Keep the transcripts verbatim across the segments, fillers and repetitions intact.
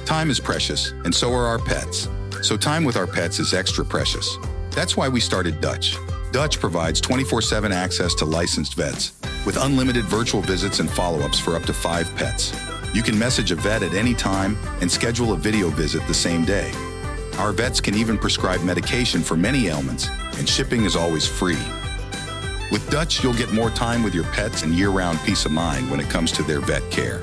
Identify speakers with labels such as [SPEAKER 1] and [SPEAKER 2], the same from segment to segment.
[SPEAKER 1] Time is precious, and so are our pets. So time with our pets is extra precious. That's why we started Dutch. Dutch provides twenty-four seven access to licensed vets with unlimited virtual visits and follow-ups for up to five pets. You can message a vet at any time and schedule a video visit the same day. Our vets can even prescribe medication for many ailments, and shipping is always free. With Dutch, you'll get more time with your pets and year-round peace of mind when it comes to their vet care.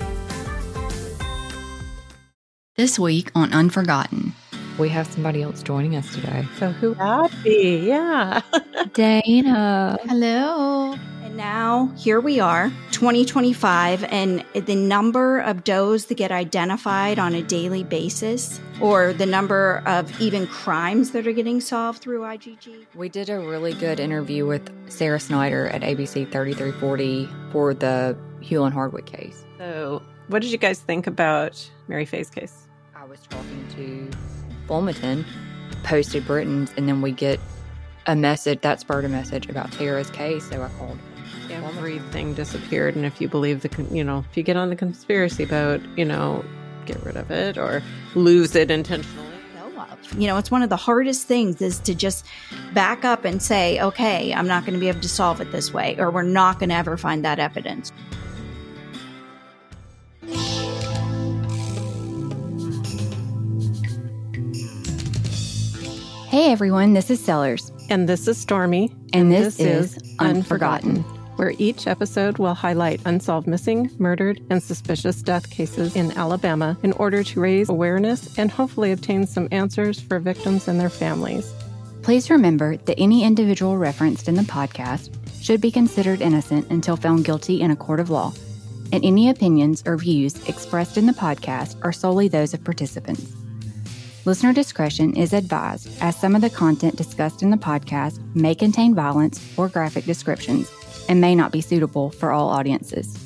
[SPEAKER 2] This week on Unforgotten.
[SPEAKER 3] We have somebody else joining us today.
[SPEAKER 4] So who would be? Yeah.
[SPEAKER 3] Dana.
[SPEAKER 2] Hello.
[SPEAKER 5] And now here we are, twenty twenty-five, and the number of does that get identified on a daily basis, or the number of even crimes that are getting solved through I G G.
[SPEAKER 3] We did a really good interview with Sarah Snyder at A B C thirty-three forty for the Hewlin Hardwick case.
[SPEAKER 4] So what did you guys think about Mary Faye's case?
[SPEAKER 3] I was talking to Fulmerton, posted Britain's, and then we get a message, that spurred a message about Tara's case, so I called.
[SPEAKER 4] Everything disappeared, and if you believe the, con- you know, if you get on the conspiracy boat, you know, get rid of it or lose it intentionally.
[SPEAKER 5] You know, it's one of the hardest things is to just back up and say, okay, I'm not going to be able to solve it this way, or we're not going to ever find that evidence.
[SPEAKER 2] Hey everyone, this is Sellers.
[SPEAKER 4] And this is Stormy.
[SPEAKER 2] And, and this, this is Unforgotten,
[SPEAKER 4] where each episode will highlight unsolved missing, murdered, and suspicious death cases in Alabama in order to raise awareness and hopefully obtain some answers for victims and their families.
[SPEAKER 2] Please remember that any individual referenced in the podcast should be considered innocent until found guilty in a court of law, and any opinions or views expressed in the podcast are solely those of participants. Listener discretion is advised, as some of the content discussed in the podcast may contain violence or graphic descriptions and may not be suitable for all audiences.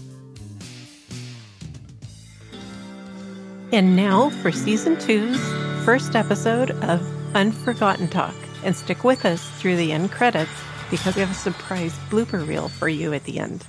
[SPEAKER 4] And now for Season two's first episode of Unforgotten Talk. And stick with us through the end credits because we have a surprise blooper reel for you at the end.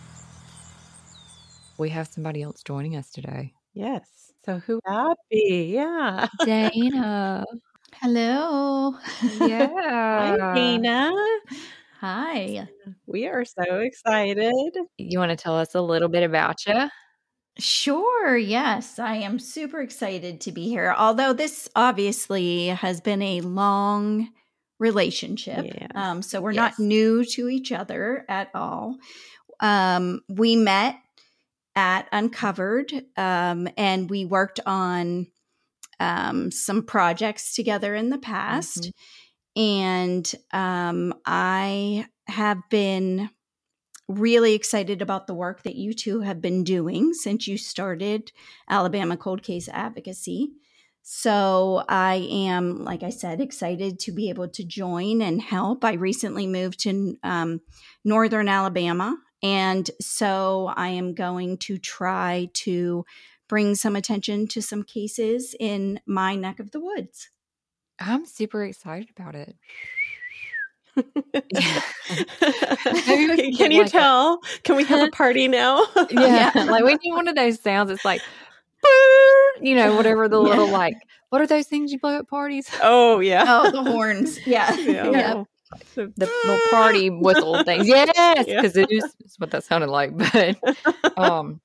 [SPEAKER 3] We have somebody else joining us today.
[SPEAKER 4] Yes. So who would that be? Yeah.
[SPEAKER 3] Dana.
[SPEAKER 2] Hello.
[SPEAKER 3] Yeah.
[SPEAKER 4] Hi, Dana.
[SPEAKER 5] Hi.
[SPEAKER 4] We are so excited.
[SPEAKER 3] You want to tell us a little bit about you?
[SPEAKER 5] Sure. Yes. I am super excited to be here. Although this obviously has been a long relationship.
[SPEAKER 4] Yes.
[SPEAKER 5] Um, so we're
[SPEAKER 3] Yes.
[SPEAKER 5] not new to each other at all. Um, we met at Uncovered, um, and we worked on um, some projects together in the past. Mm-hmm. And um, I have been really excited about the work that you two have been doing since you started Alabama Cold Case Advocacy. So I am, like I said, excited to be able to join and help. I recently moved to um, Northern Alabama. And so I am going to try to bring some attention to some cases in my neck of the woods.
[SPEAKER 3] I'm super excited about it.
[SPEAKER 4] Can, can you
[SPEAKER 3] like
[SPEAKER 4] tell? A, Can we have a party now?
[SPEAKER 3] yeah, like we need one of those sounds. It's like, you know, whatever the little yeah. like. What are those things you blow at parties?
[SPEAKER 4] Oh yeah.
[SPEAKER 5] Oh, the horns. Yeah.
[SPEAKER 4] Yeah.
[SPEAKER 5] yeah.
[SPEAKER 3] The little party whistle things. Yes, because yeah. it is it's what that sounded like. But um,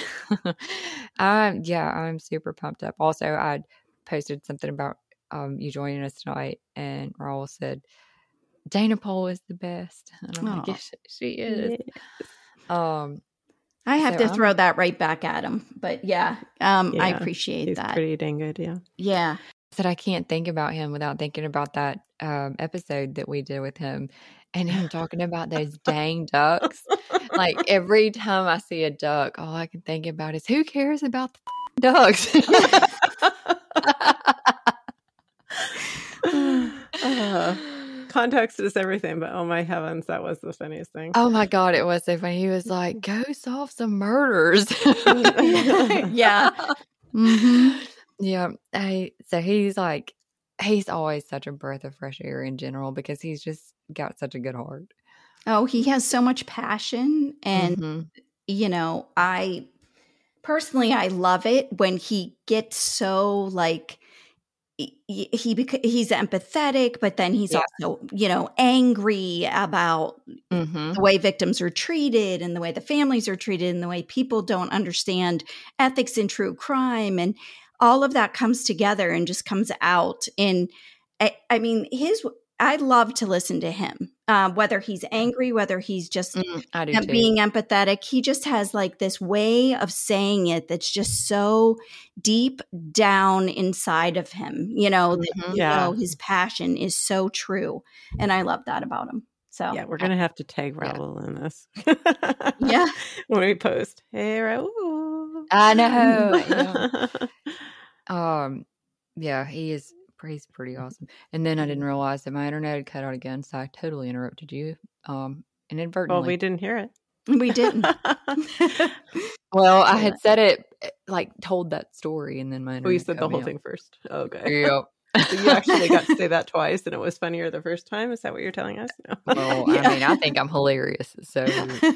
[SPEAKER 3] I yeah, I'm super pumped up. Also, I posted something about um you joining us tonight, and Raul said Dana Pohl is the best, and I'm like, yes, she is. Yes. Um,
[SPEAKER 5] I have
[SPEAKER 3] so
[SPEAKER 5] to throw I'm, that right back at him, but yeah, um, yeah, I appreciate
[SPEAKER 4] he's
[SPEAKER 5] that.
[SPEAKER 4] Pretty dang good, yeah.
[SPEAKER 5] Yeah.
[SPEAKER 3] Said I can't think about him without thinking about that um, episode that we did with him and him talking about those dang ducks. Like every time I see a duck, all I can think about is who cares about the ducks?
[SPEAKER 4] uh, context is everything, but oh my heavens, that was the funniest thing.
[SPEAKER 3] Oh my God, it was so funny. He was like, go solve some murders.
[SPEAKER 5] yeah. Mm-hmm.
[SPEAKER 3] Yeah. I, so he's like, he's always such a breath of fresh air in general because he's just got such a good heart.
[SPEAKER 5] Oh, he has so much passion. And,
[SPEAKER 3] mm-hmm.
[SPEAKER 5] you know, I personally, I love it when he gets so like he, he bec- he's empathetic, but then he's
[SPEAKER 3] Yeah.
[SPEAKER 5] also, you know, angry about
[SPEAKER 3] Mm-hmm.
[SPEAKER 5] the way victims are treated and the way the families are treated and the way people don't understand ethics in true crime. And all of that comes together and just comes out in, I, I mean, his, I love to listen to him, uh, whether he's angry, whether he's just
[SPEAKER 3] Mm, I do
[SPEAKER 5] uh,
[SPEAKER 3] too.
[SPEAKER 5] being empathetic. He just has like this way of saying it that's just so deep down inside of him, you know, that,
[SPEAKER 3] Mhm.
[SPEAKER 5] you
[SPEAKER 4] Yeah.
[SPEAKER 5] know, his passion is so true. And I love that about him. So
[SPEAKER 4] Yeah, we're gonna have to tag
[SPEAKER 3] Yeah.
[SPEAKER 4] Raul in this.
[SPEAKER 5] Yeah.
[SPEAKER 4] when we post. Hey, Raul.
[SPEAKER 3] I know. Yeah. Um, yeah, he is. He's pretty awesome. And then I didn't realize that my internet had cut out again, so I totally interrupted you. Um, inadvertently.
[SPEAKER 4] Well, we didn't hear it.
[SPEAKER 5] We didn't.
[SPEAKER 3] Well, I had said it, like told that story, and then my internet
[SPEAKER 4] We said the
[SPEAKER 3] cut me
[SPEAKER 4] whole
[SPEAKER 3] out.
[SPEAKER 4] thing first. Okay.
[SPEAKER 3] Yep.
[SPEAKER 4] So you actually got to say that twice, and it was funnier the first time. Is that what you're telling us? No.
[SPEAKER 3] Well, I mean, I think I'm hilarious. So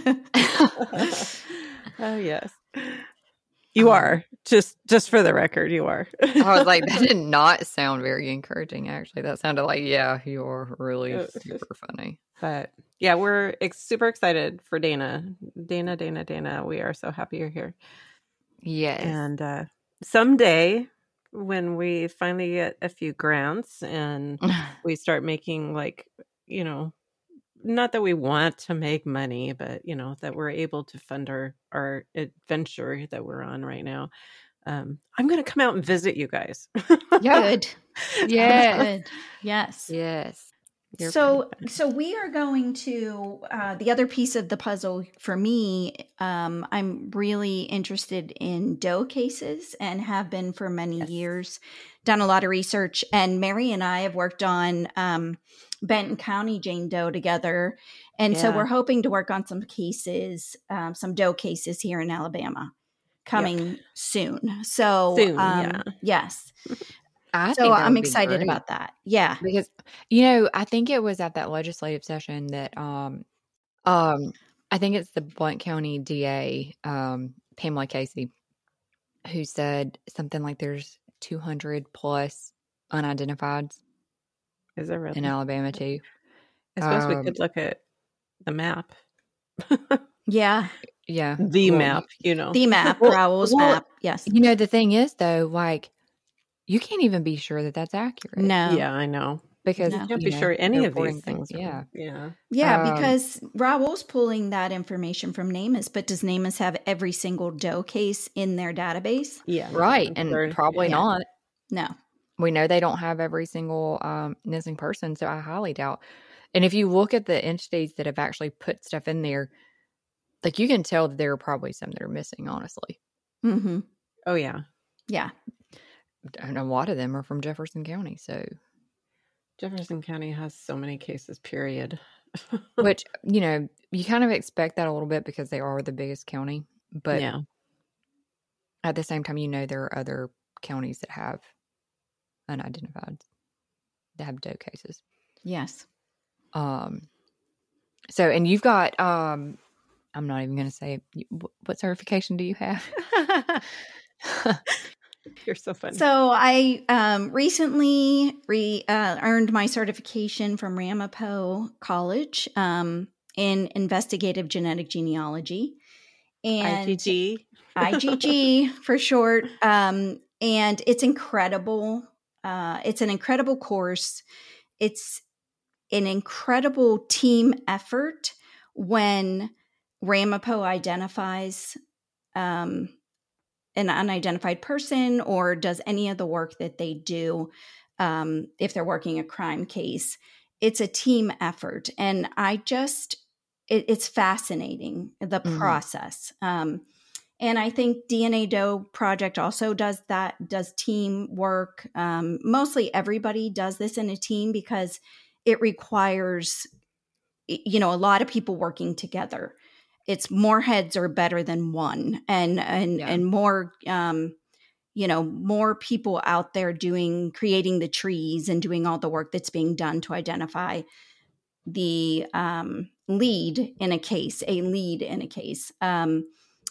[SPEAKER 4] Oh yes, you
[SPEAKER 3] Um,
[SPEAKER 4] are. Just just for the record, you are.
[SPEAKER 3] I was like, that did not sound very encouraging. Actually, that sounded like, yeah, you are really
[SPEAKER 4] Uh,
[SPEAKER 3] super funny.
[SPEAKER 4] But yeah, we're ex- super excited for Dana. Dana, Dana, Dana. We are so happy you're here.
[SPEAKER 3] Yes.
[SPEAKER 4] And uh, someday, when we finally get a few grants and we start making, like, you know, not that we want to make money, but, you know, that we're able to fund our, our adventure that we're on right now. Um, I'm going to come out and visit you guys.
[SPEAKER 3] Yeah.
[SPEAKER 5] Good.
[SPEAKER 3] Yes.
[SPEAKER 5] Good. Yes.
[SPEAKER 3] Yes.
[SPEAKER 4] You're
[SPEAKER 5] So,
[SPEAKER 4] pretty fun.
[SPEAKER 5] so we are going to uh, the other piece of the puzzle for me. Um, I'm really interested in doe cases and have been for many
[SPEAKER 4] Yes.
[SPEAKER 5] years. Done a lot of research, and Mary and I have worked on um, Benton County Jane Doe together, and so
[SPEAKER 4] Yeah.
[SPEAKER 5] we're hoping to work on some cases, um, some doe cases here in Alabama, coming soon. So,
[SPEAKER 4] Soon,
[SPEAKER 5] um,
[SPEAKER 4] yeah.
[SPEAKER 5] yes.
[SPEAKER 3] I
[SPEAKER 5] So
[SPEAKER 3] think that
[SPEAKER 5] I'm
[SPEAKER 3] would be
[SPEAKER 5] excited
[SPEAKER 3] great.
[SPEAKER 5] about that. Yeah.
[SPEAKER 3] Because, you know, I think it was at that legislative session that um um I think it's the Blount County D A, um, Pamela Casey, who said something like there's two hundred plus unidentifieds
[SPEAKER 4] Is it really?
[SPEAKER 3] in Alabama too.
[SPEAKER 4] I suppose we
[SPEAKER 3] Um,
[SPEAKER 4] could look at the map.
[SPEAKER 5] Yeah.
[SPEAKER 3] yeah.
[SPEAKER 4] The
[SPEAKER 3] Well,
[SPEAKER 4] map, you know.
[SPEAKER 5] The map,
[SPEAKER 3] Well-
[SPEAKER 5] Raoul's
[SPEAKER 3] well,
[SPEAKER 5] map. Yes.
[SPEAKER 3] You know, the thing is though, like you can't even be sure that that's accurate.
[SPEAKER 5] No.
[SPEAKER 4] Yeah, I know.
[SPEAKER 3] Because
[SPEAKER 5] No.
[SPEAKER 4] You can't
[SPEAKER 3] you
[SPEAKER 4] be
[SPEAKER 3] know,
[SPEAKER 4] sure any
[SPEAKER 3] they're
[SPEAKER 4] of
[SPEAKER 3] reporting
[SPEAKER 4] these things.
[SPEAKER 3] things.
[SPEAKER 4] are-
[SPEAKER 3] Yeah.
[SPEAKER 4] Yeah.
[SPEAKER 5] Yeah,
[SPEAKER 3] Um,
[SPEAKER 5] because Raoul's pulling that information from NamUs, but does NamUs have every single doe case in their database?
[SPEAKER 4] Yeah.
[SPEAKER 3] Right.
[SPEAKER 4] I'm
[SPEAKER 3] And
[SPEAKER 4] sure-
[SPEAKER 3] probably
[SPEAKER 4] yeah.
[SPEAKER 3] not.
[SPEAKER 5] No.
[SPEAKER 3] We know they don't have every single um, missing person, so I highly doubt. And if you look at the entities that have actually put stuff in there, like you can tell that there are probably some that are missing, honestly.
[SPEAKER 5] Mm-hmm.
[SPEAKER 4] Oh, yeah.
[SPEAKER 5] Yeah.
[SPEAKER 3] And a lot of them are from Jefferson County. So,
[SPEAKER 4] Jefferson County has so many cases, period.
[SPEAKER 3] which, you know, you kind of expect that a little bit because they are the biggest county. But
[SPEAKER 4] yeah.
[SPEAKER 3] at the same time, you know, there are other counties that have unidentified, that have doe cases.
[SPEAKER 5] Yes.
[SPEAKER 3] Um, so, and you've got, um, I'm not even going to say it. You- wh- What certification do you have?
[SPEAKER 4] You're so funny.
[SPEAKER 5] So I um, recently re, uh, earned my certification from Ramapo College um, in investigative genetic genealogy. And
[SPEAKER 4] I G G.
[SPEAKER 5] I G G for short. Um, and it's incredible. Uh, it's an incredible course. It's an incredible team effort when Ramapo identifies um, an unidentified person or does any of the work that they do um, if they're working a crime case. It's a team effort. And I just, it, it's fascinating, the
[SPEAKER 3] Mhm.
[SPEAKER 5] process. Um, and I think D N A Doe Project also does that, does team work. Um, mostly everybody does this in a team because it requires, you know, a lot of people working together. It's more heads are better than one, and and
[SPEAKER 3] Yeah.
[SPEAKER 5] and more, um, you know, more people out there doing, creating the trees and doing all the work that's being done to identify the um, lead in a case, a lead in a case. Um,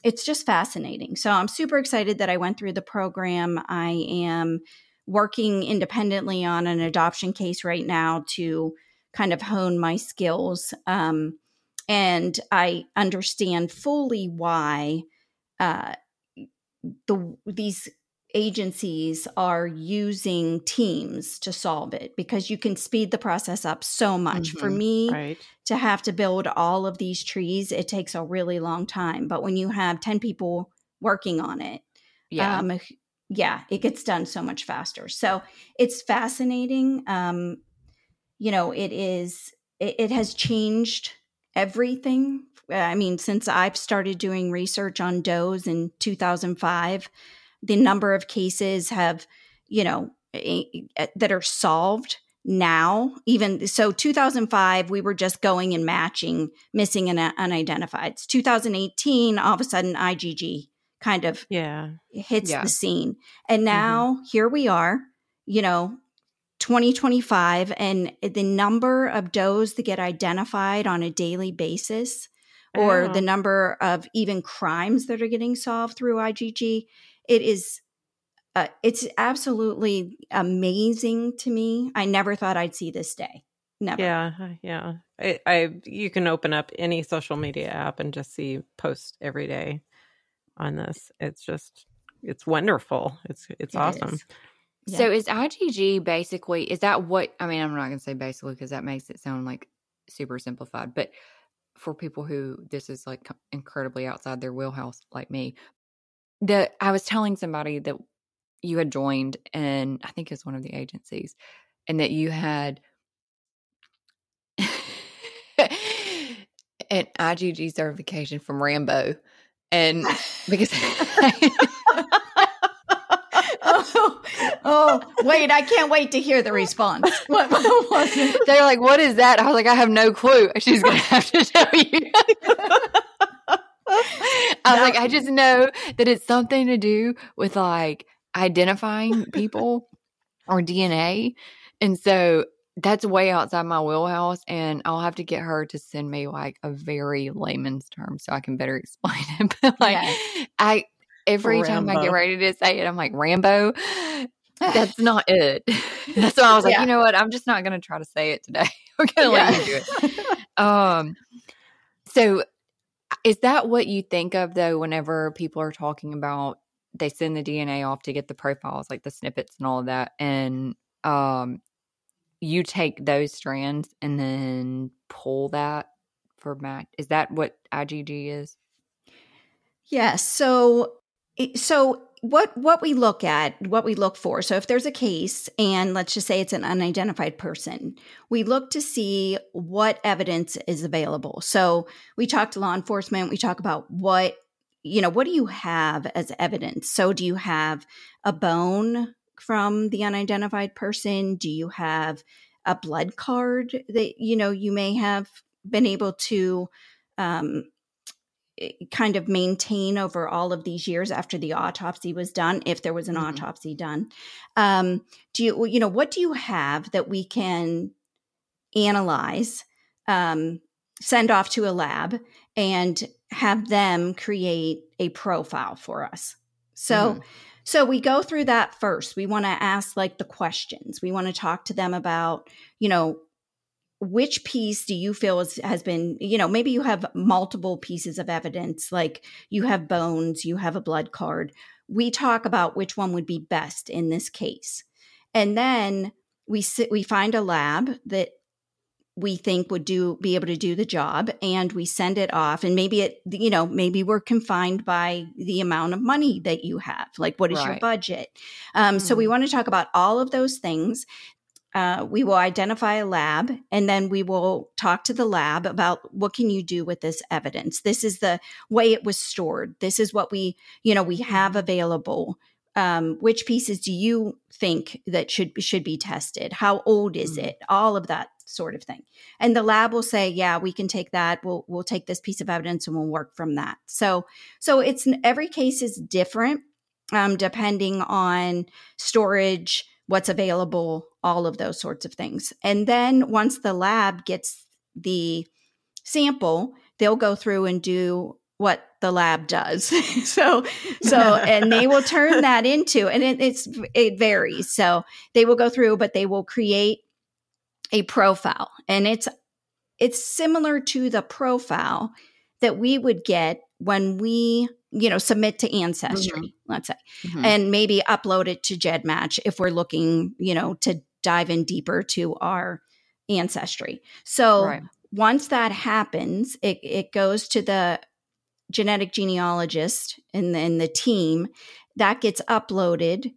[SPEAKER 5] it's just fascinating. So I'm super excited that I went through the program. I am working independently on an adoption case right now to kind of hone my skills. Um, and I understand fully why uh, the these agencies are using teams to solve it, because you can speed the process up so much.
[SPEAKER 3] Mm-hmm.
[SPEAKER 5] For me
[SPEAKER 4] Right.
[SPEAKER 5] to have to build all of these trees, it takes a really long time. But when you have ten people working on it,
[SPEAKER 3] Yeah.
[SPEAKER 5] um, yeah, it gets done so much faster. So it's fascinating. Um, you know, it is, it, it has changed everything. I mean, since I've started doing research on does in two thousand five, the number of cases have, you know, that are solved now. Even so, two thousand five, we were just going and matching missing and unidentified. It's two thousand eighteen, all of a sudden, I G G kind of
[SPEAKER 4] Yeah.
[SPEAKER 5] hits
[SPEAKER 3] Yeah.
[SPEAKER 5] the scene. And now mm-hmm. here we are, you know, twenty twenty-five, and the number of does that get identified on a daily basis, or
[SPEAKER 4] Oh.
[SPEAKER 5] the number of even crimes that are getting solved through I G G, it is, uh, it's absolutely amazing to me. I never thought I'd see this day. Never.
[SPEAKER 4] Yeah, yeah. I, I you can open up any social media app and just see posts every day on this. It's just, it's wonderful. It's it's
[SPEAKER 5] It
[SPEAKER 4] awesome.
[SPEAKER 5] is. Yeah.
[SPEAKER 3] So is I G G basically, is that what, I mean, I'm not going to say basically because that makes it sound like super simplified, but for people who this is like incredibly outside their wheelhouse like me, the, I was telling somebody that you had joined, and I think it's one of the agencies, and that you had an I G G certification from Rambo. And because
[SPEAKER 5] oh, oh, wait, I can't wait to hear the response. What, what was it?
[SPEAKER 3] They're like, what is that? I was like, I have no clue. She's going to have to tell you. I was like, I just know that it's something to do with like identifying people or D N A. And so that's way outside my wheelhouse. And I'll have to get her to send me like a very layman's term so I can better explain it. But like, yes. I, every Rambo. time I get ready to say it, I'm like, Rambo, that's not it. That's why I was like, yeah. you know what? I'm just not going to try to say it today. We're going to yeah. let you do it. Um, so is that what you think of though, whenever people are talking about, they send the D N A off to get the profiles, like the snippets and all of that. And, um, you take those strands and then pull that for match. Is that what I G G is?
[SPEAKER 5] Yes. Yeah, so, so what, what we look at, what we look for. So if there's a case and let's just say it's an unidentified person, we look to see what evidence is available. So we talk to law enforcement, we talk about what, you know, what do you have as evidence? So do you have a bone from the unidentified person? Do you have a blood card that, you know, you may have been able to um, kind of maintain over all of these years after the autopsy was done, if there was an mm-hmm. autopsy done? Um, do you, you know, what do you have that we can analyze, um, send off to a lab and have them create a profile for us? So, mm-hmm. So we go through that first. We want to ask like the questions. We want to talk to them about, you know, which piece do you feel is, has been, you know, maybe you have multiple pieces of evidence, like you have bones, you have a blood card. We talk about which one would be best in this case. And then we sit, we find a lab that we think would do, be able to do the job, and we send it off. And maybe it, you know, maybe we're confined by the amount of money that you have. Like, what is right. your budget? Um, mm. So we want to talk about all of those things. Uh, we will identify a lab, and then we will talk to the lab about what can you do with this evidence? This is the way it was stored. This is what we, you know, we have available. Um, which pieces do you think that should should be tested? How old is mm. it? All of that sort of thing. And the lab will say, yeah, we can take that. We'll we'll take this piece of evidence and we'll work from that. So so it's every case is different, um, depending on storage, what's available, all of those sorts of things. And then once the lab gets the sample, they'll go through and do what the lab does. so, so, and they will turn that into, and it, it's, it varies. So they will go through, but they will create a profile, and it's, it's similar to the profile that we would get when we, you know, submit to Ancestry, mm-hmm. let's say, mm-hmm. and maybe upload it to GEDmatch if we're looking, you know, to dive in deeper to our ancestry. So right. once that happens, it, it goes to the genetic genealogist and then the team that gets uploaded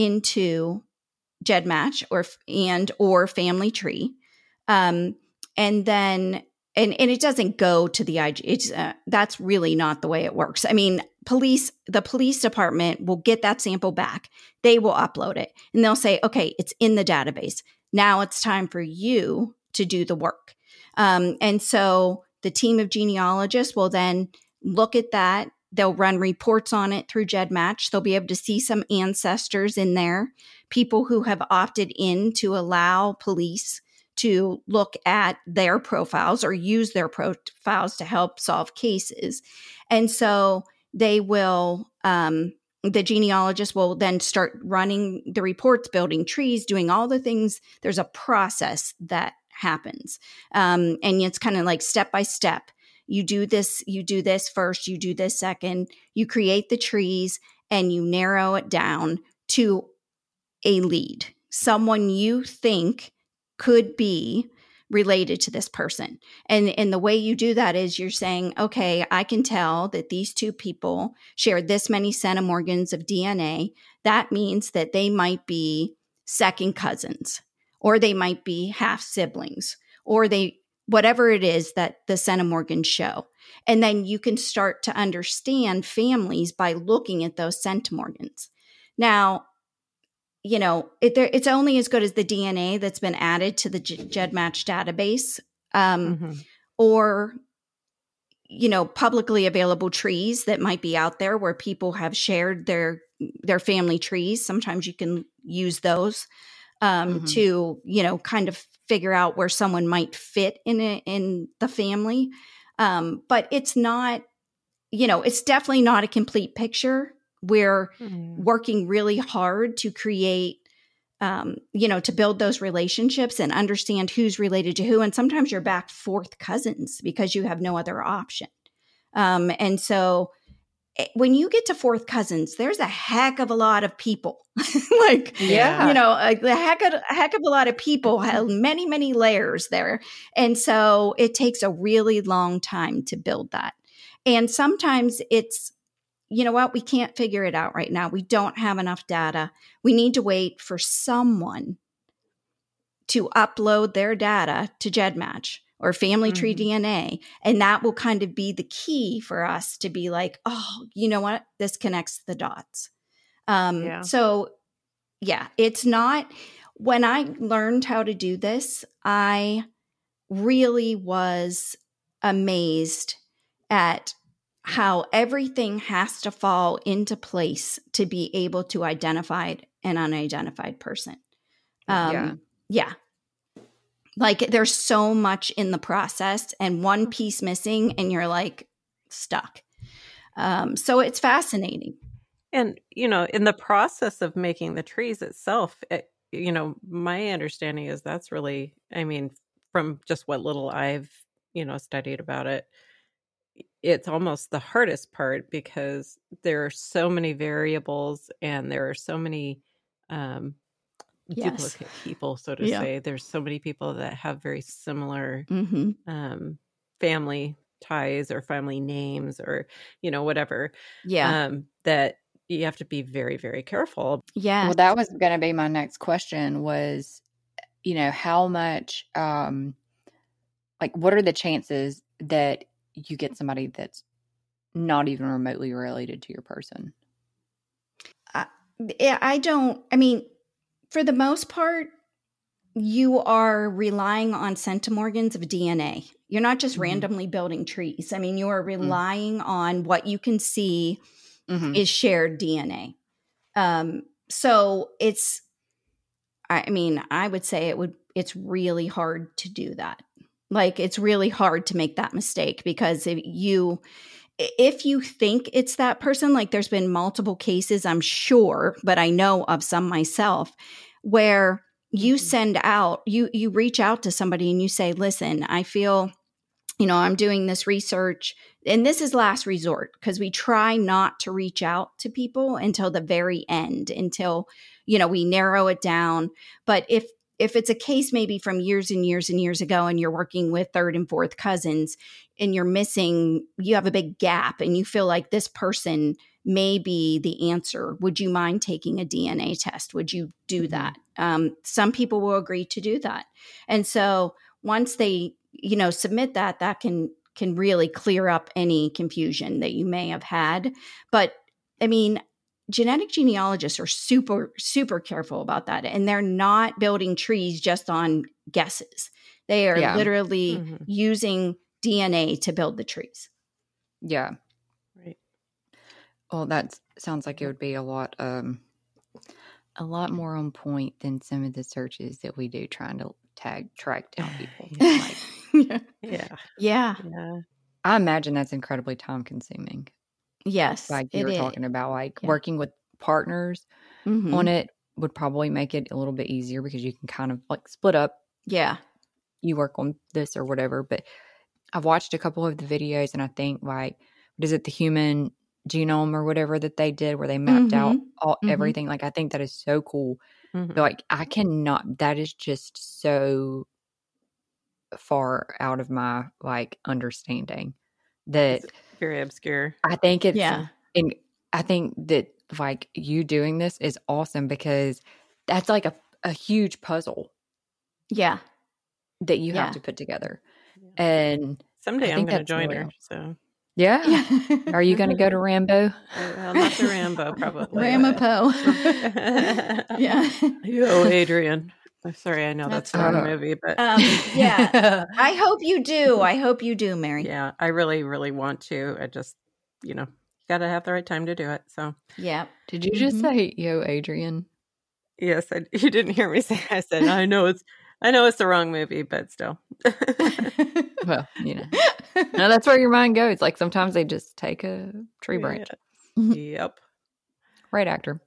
[SPEAKER 5] into GEDmatch or and or Family Tree, um, and then and and it doesn't go to the I G. It's uh, that's really not the way it works. I mean, police the police department will get that sample back. They will upload it and they'll say, okay, it's in the database. Now it's time for you to do the work. Um, and so the team of genealogists will then look at that. They'll run reports on it through GEDmatch. They'll be able to see some ancestors in there, people who have opted in to allow police to look at their profiles or use their profiles to help solve cases. And so they will, um, the genealogist will then start running the reports, building trees, doing all the things. There's a process that happens. Um, and it's kind of like step by step. You do this, you do this first, you do this second, you create the trees and you narrow it down to a lead, someone you think could be related to this person. And, and the way you do that is you're saying, okay, I can tell that these two people share this many centimorgans of D N A. That means that they might be second cousins, or they might be half siblings, or they whatever it is that the centimorgans show. And then you can start to understand families by looking at those centimorgans. Now, you know, it, it's only as good as the D N A that's been added to the GEDmatch database, um, mm-hmm. or, you know, publicly available trees that might be out there where people have shared their their family trees. Sometimes you can use those um, mm-hmm. to, you know, kind of figure out where someone might fit in a, in the family. Um, but it's not, you know, it's definitely not a complete picture. We're mm-hmm. working really hard to create, um, you know, to build those relationships and understand who's related to who. And sometimes you're back fourth cousins because you have no other option. Um, and so when you get to fourth cousins, there's a heck of a lot of people. like, yeah. you know, like the heck of, a heck of a lot of people have many, many layers there. And so it takes a really long time to build that. And sometimes it's, you know what, we can't figure it out right now. We don't have enough data. We need to wait for someone to upload their data to GEDmatch or Family Tree mm-hmm. D N A. And that will kind of be the key for us to be like, oh, you know what? This connects the dots. Um, yeah. So yeah, it's not, when I learned how to do this, I really was amazed at how everything has to fall into place to be able to identify an unidentified person. Um, yeah. Yeah. Like there's so much in the process and one piece missing and you're like stuck. Um, so it's fascinating.
[SPEAKER 4] And, you know, in the process of making the trees itself, it, you know, my understanding is that's really, I mean, from just what little I've, you know, studied about it, it's almost the hardest part because there are so many variables and there are so many um,
[SPEAKER 5] yes.
[SPEAKER 4] duplicate people, so to yeah. say. There's so many people that have very similar
[SPEAKER 5] mm-hmm.
[SPEAKER 4] um, family ties or family names or, you know, whatever.
[SPEAKER 5] Yeah.
[SPEAKER 4] Um, that you have to be very, very careful.
[SPEAKER 5] Yeah.
[SPEAKER 3] Well, that was going to be my next question was, you know, how much, um, like, what are the chances that you get somebody that's not even remotely related to your person?
[SPEAKER 5] Uh, I don't, I mean, for the most part, you are relying on centimorgans of D N A. You're not just mm-hmm. randomly building trees. I mean, you are relying mm-hmm. on what you can see mm-hmm. is shared D N A. Um, so it's, I mean, I would say it would, it's really hard to do that. Like, it's really hard to make that mistake because if you, if you think it's that person, like there's been multiple cases, I'm sure, but I know of some myself, where you
[SPEAKER 4] Mm-hmm.
[SPEAKER 5] send out, you you reach out to somebody and you say, listen, I feel, you know, I'm doing this research, and this is last resort, because we try not to reach out to people until the very end, until, you know, we narrow it down. But if if it's a case maybe from years and years and years ago, and you're working with third and fourth cousins, and you're missing, you have a big gap, and you feel like this person may be the answer, would you mind taking a D N A test? Would you do
[SPEAKER 4] Mm-hmm.
[SPEAKER 5] that? Um, some people will agree to do that. And so once they, you know, submit that, that can can really clear up any confusion that you may have had. But I mean, genetic genealogists are super, super careful about that. And they're not building trees just on guesses. They are
[SPEAKER 3] Yeah.
[SPEAKER 5] literally
[SPEAKER 4] Mhm.
[SPEAKER 5] using D N A to build the trees.
[SPEAKER 3] Yeah.
[SPEAKER 4] Right.
[SPEAKER 3] Well, that sounds like it would be a lot, um, a lot more on point than some of the searches that we do trying to tag track down people. Like,
[SPEAKER 5] yeah.
[SPEAKER 4] Yeah.
[SPEAKER 5] Yeah.
[SPEAKER 4] Yeah.
[SPEAKER 3] I imagine that's incredibly time consuming.
[SPEAKER 5] Yes.
[SPEAKER 3] Like you
[SPEAKER 5] it
[SPEAKER 3] were
[SPEAKER 5] is.
[SPEAKER 3] talking about, like
[SPEAKER 5] Yeah.
[SPEAKER 3] working with partners
[SPEAKER 5] Mhm.
[SPEAKER 3] on it would probably make it a little bit easier because you can kind of like split up.
[SPEAKER 5] Yeah.
[SPEAKER 3] You work on this or whatever. But I've watched a couple of the videos, and I think like, what is it, the human genome or whatever that they did, where they mapped out
[SPEAKER 5] Mhm.
[SPEAKER 3] all
[SPEAKER 5] Mhm.
[SPEAKER 3] everything. Like I think that is so cool.
[SPEAKER 4] Mhm.
[SPEAKER 3] But like I cannot. That is just so far out of my like understanding that
[SPEAKER 4] It's very obscure.
[SPEAKER 3] I think it's
[SPEAKER 5] Yeah.
[SPEAKER 3] and I think that like you doing this is awesome because that's like a, a huge puzzle
[SPEAKER 5] Yeah.
[SPEAKER 3] that you
[SPEAKER 5] Yeah.
[SPEAKER 3] have to put together. And
[SPEAKER 4] Someday
[SPEAKER 3] I
[SPEAKER 4] I'm
[SPEAKER 3] think
[SPEAKER 4] going to
[SPEAKER 3] that's
[SPEAKER 4] join
[SPEAKER 3] really
[SPEAKER 4] her.
[SPEAKER 3] awesome.
[SPEAKER 4] So
[SPEAKER 3] yeah.
[SPEAKER 5] Yeah.
[SPEAKER 3] Are you going to go to Rambo?
[SPEAKER 4] Uh, well, not the Rambo, probably.
[SPEAKER 5] Ramapo. Yeah.
[SPEAKER 4] Yo, Adrian. I'm sorry, I know that's,
[SPEAKER 5] That's
[SPEAKER 4] the wrong
[SPEAKER 3] right.
[SPEAKER 4] movie, but
[SPEAKER 5] Um, yeah. I hope you do. I hope you do, Mary.
[SPEAKER 4] yeah, I really, really want to. I just, you know, got to have the right time to do it. So
[SPEAKER 5] Yeah.
[SPEAKER 3] Did you just
[SPEAKER 5] Mhm.
[SPEAKER 3] say yo, Adrian?
[SPEAKER 4] yes, I, you didn't hear me say. I said I know it's, I know it's the wrong movie, but still.
[SPEAKER 3] Well, you know, no, that's where your mind goes. Like sometimes they just take a tree branch.
[SPEAKER 4] Yep.
[SPEAKER 3] Right, actor.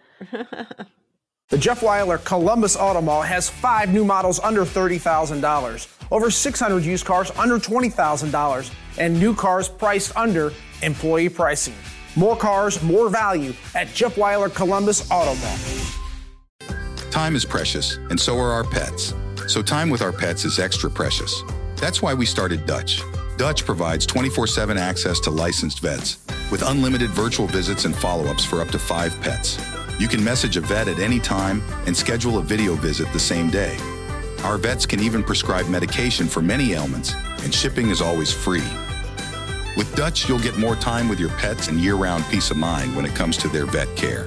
[SPEAKER 6] The Jeff Weiler Columbus Auto Mall has five new models under thirty thousand dollars, over six hundred used cars under twenty thousand dollars, and new cars priced under employee pricing. More cars, more value at Jeff Weiler Columbus Auto Mall.
[SPEAKER 1] Time is precious, and so are our pets. So time with our pets is extra precious. That's why we started Dutch. Dutch provides twenty-four seven access to licensed vets with unlimited virtual visits and follow-ups for up to five pets. You can message a vet at any time and schedule a video visit the same day. Our vets can even prescribe medication for many ailments, and shipping is always free. With Dutch, you'll get more time with your pets and year-round peace of mind when it comes to their vet care.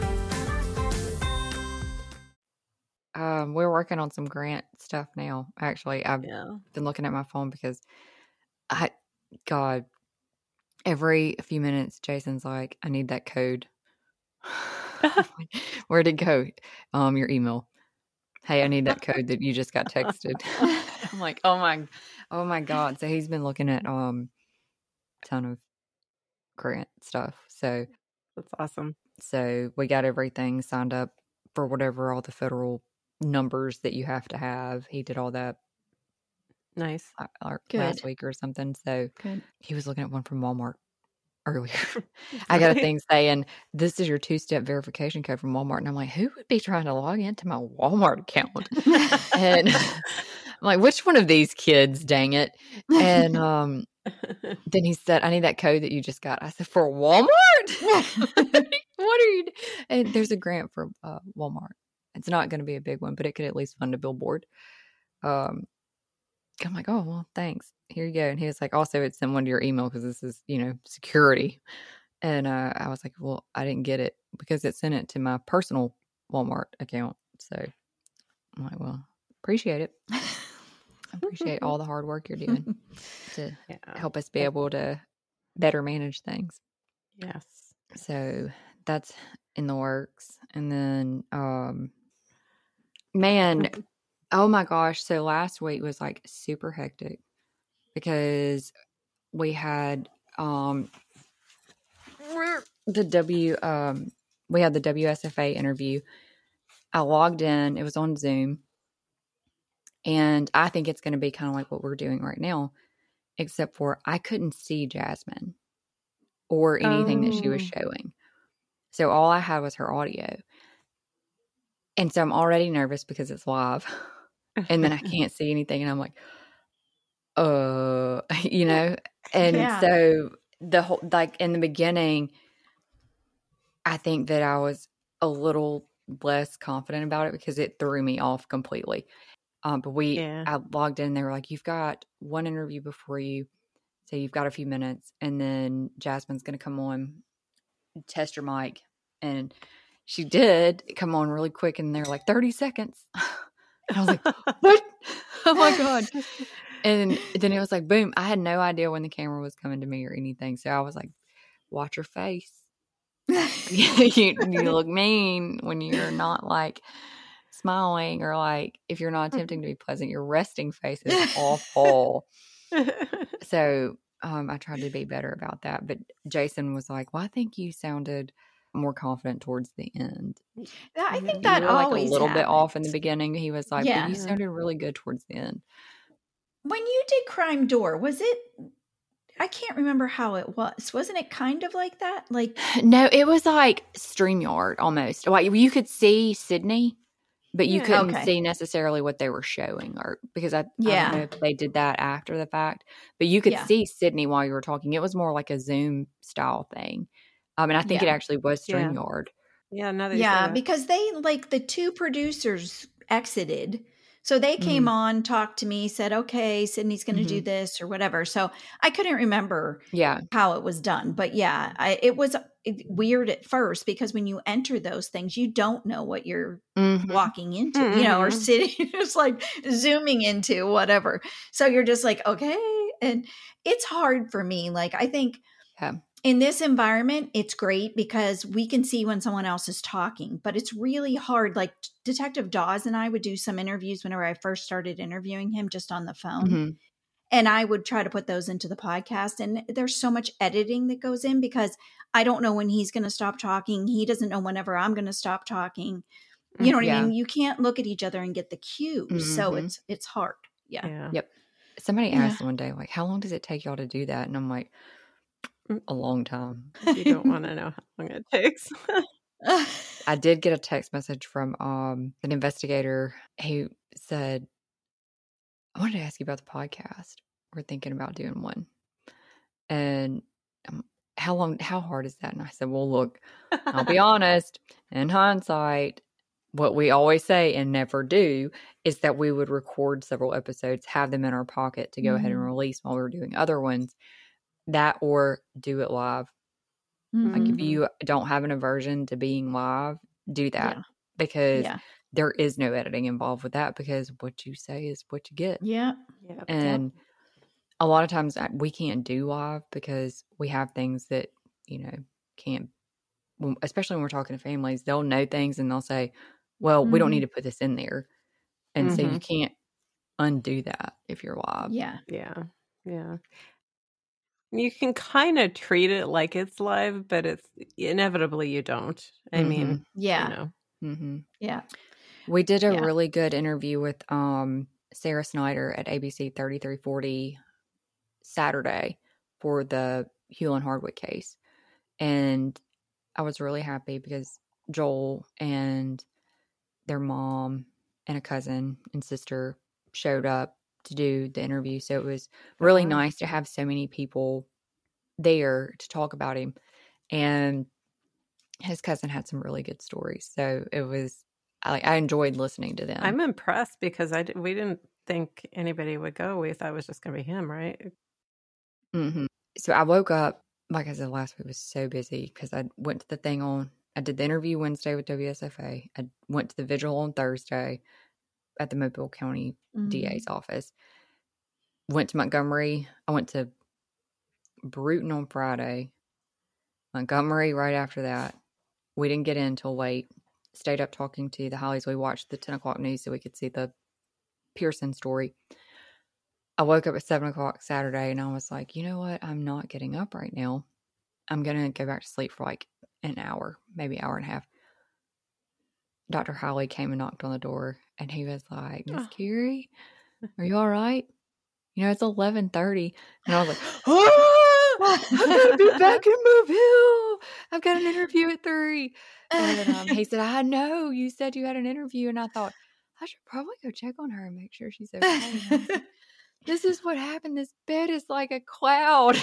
[SPEAKER 3] Um, we're working on some grant stuff now. Actually, I've
[SPEAKER 4] Yeah.
[SPEAKER 3] been looking at my phone because I, God, every few minutes, Jason's like, I need that code. Where'd it go? Um, your email. Hey, I need that code that you just got texted. I'm like, oh my, oh my God. So he's been looking at um, ton of grant stuff. So,
[SPEAKER 4] That's awesome.
[SPEAKER 3] so we got everything signed up for whatever all the federal numbers that you have to have. He did all that
[SPEAKER 4] Nice.
[SPEAKER 3] uh, uh,
[SPEAKER 5] Good.
[SPEAKER 3] last week or something. So
[SPEAKER 5] Good.
[SPEAKER 3] he was looking at one from Walmart earlier. I got a thing saying, this is your two-step verification code from Walmart. And I'm like, who would be trying to log into my Walmart account? And I'm like, which one of these kids, dang it? And um, then he said, I need that code that you just got. I said, for Walmart? What are you do-? And there's a grant for uh, Walmart. It's not going to be a big one, but it could at least fund a billboard. Um, I'm like, oh, well, thanks. Here you go. And he was like, also, it's send one to your email because this is, you know, security. And uh, I was like, well, I didn't get it because it sent it to my personal Walmart account. So I'm like, well, appreciate it. I appreciate all the hard work you're doing to
[SPEAKER 4] Yeah.
[SPEAKER 3] help us be able to better manage things.
[SPEAKER 4] Yes.
[SPEAKER 3] So that's in the works. And then, um, man, oh my gosh. So last week was like super hectic because we had, um, the W, um, we had the W S F A interview. I logged in. It was on Zoom. And I think it's going to be kind of like what we're doing right now, except for I couldn't see Jasmine or anything oh. that she was showing. So all I had was her audio. And so I'm already nervous because it's live. And then I can't see anything. And I'm like, uh, you know? And yeah. so the whole, like in the beginning, I think that I was a little less confident about it because it threw me off completely. Um, but we, yeah. I logged in, they were like, you've got one interview before you, so you've got a few minutes, and then Jasmine's going to come on, test your mic. And she did come on really quick, and they're like, thirty seconds. And I was like, what? Oh my God. And then it was like, boom. I had no idea when the camera was coming to me or anything. So I was like, watch your face. you, you look mean when you're not like smiling, or like if you're not attempting to be pleasant, your resting face is awful. So um, I tried to be better about that. But Jason was like, well, I think you sounded more confident towards the end.
[SPEAKER 5] Yeah, I think that
[SPEAKER 3] you were
[SPEAKER 5] always
[SPEAKER 3] like a little
[SPEAKER 5] happens.
[SPEAKER 3] bit off in the beginning. He was like,
[SPEAKER 5] yeah.
[SPEAKER 3] but you sounded really good towards the end.
[SPEAKER 5] When you did Crime Door, was it, I can't remember how it was. Wasn't it kind of like that? Like
[SPEAKER 3] No, it was like StreamYard almost. Like you could see Sydney, but you yeah, couldn't okay. see necessarily what they were showing, or because I, yeah. I don't know if they did that after the fact, but you could yeah. see Sydney while you were talking. It was more like a Zoom style thing. Um, and I think yeah. it actually was StreamYard.
[SPEAKER 4] Yeah, yeah,
[SPEAKER 5] yeah because they, like the two producers exited. So they came mm. on, talked to me, said, okay, Sydney's going to mm-hmm. do this or whatever. So I couldn't remember
[SPEAKER 3] yeah.
[SPEAKER 5] how it was done. But yeah, I, it was weird at first because when you enter those things, you don't know what you're mm-hmm. walking into, mm-hmm. you know, or sitting, just like zooming into whatever. So you're just like, okay. And it's hard for me. Like, I think
[SPEAKER 3] yeah.
[SPEAKER 5] in this environment, it's great because we can see when someone else is talking, but it's really hard. Like Detective Dawes and I would do some interviews whenever I first started interviewing him just on the phone. Mm-hmm. And I would try to put those into the podcast. And there's so much editing that goes in because I don't know when he's going to stop talking. He doesn't know whenever I'm going to stop talking. You know what yeah. I mean? You can't look at each other and get the cues. Mm-hmm. So it's, it's hard. Yeah.
[SPEAKER 3] yeah. Yep. Somebody yeah. asked one day, like, how long does it take y'all to do that? And I'm like, a long time.
[SPEAKER 4] You don't want to know how long it takes.
[SPEAKER 3] I did get a text message from um, an investigator who said, I wanted to ask you about the podcast. We're thinking about doing one. And um, how long, how hard is that? And I said, well, look, I'll be honest. In hindsight, what we always say and never do is that we would record several episodes, have them in our pocket to go mm-hmm. ahead and release while we were doing other ones. That or do it live. Mm-hmm. Like if you don't have an aversion to being live, do that yeah. because yeah. there is no editing involved with that because what you say is what you get.
[SPEAKER 5] Yeah. yeah.
[SPEAKER 3] And yeah. a lot of times we can't do live because we have things that, you know, can't, especially when we're talking to families, they'll know things and they'll say, well, mm-hmm. we don't need to put this in there. And mm-hmm. so you can't undo that if you're live.
[SPEAKER 5] Yeah.
[SPEAKER 4] Yeah. Yeah. You can kind of treat it like it's live, but it's inevitably you don't. I mm-hmm. mean,
[SPEAKER 5] yeah.
[SPEAKER 4] You know.
[SPEAKER 3] Mm-hmm.
[SPEAKER 5] Yeah.
[SPEAKER 3] We did a
[SPEAKER 5] yeah.
[SPEAKER 3] really good interview with um, Sarah Snyder at A B C thirty-three forty Saturday for the Hewlin Hardwick case. And I was really happy because Joel and their mom and a cousin and sister showed up to do the interview. So it was really oh. nice to have so many people there to talk about him. And his cousin had some really good stories. So it was, I, I enjoyed listening to them.
[SPEAKER 4] I'm impressed because I, we didn't think anybody would go. We thought it was just going to be him, right?
[SPEAKER 3] Mm-hmm. So I woke up, like I said, last week was so busy because I went to the thing on, I did the interview Wednesday with W S F A. I went to the vigil on Thursday at the Mobile County mm-hmm. D A's office. Went to Montgomery. I went to Bruton on Friday. Montgomery right after that. We didn't get in until late. Stayed up talking to the Hollies. We watched the ten o'clock news so we could see the Pearson story. I woke up at seven o'clock Saturday and I was like, you know what? I'm not getting up right now. I'm going to go back to sleep for like an hour, maybe hour and a half. Doctor Howley came and knocked on the door, and he was like, Miss
[SPEAKER 4] Oh.
[SPEAKER 3] Carrie, are you all right? You know, it's eleven thirty. And I was like, oh, I've got to be back in Mobile. I've got an interview at three. And um, he said, I know. You said you had an interview. And I thought, I should probably go check on her and make sure she's okay. And I was like, this is what happened. This bed is like a cloud.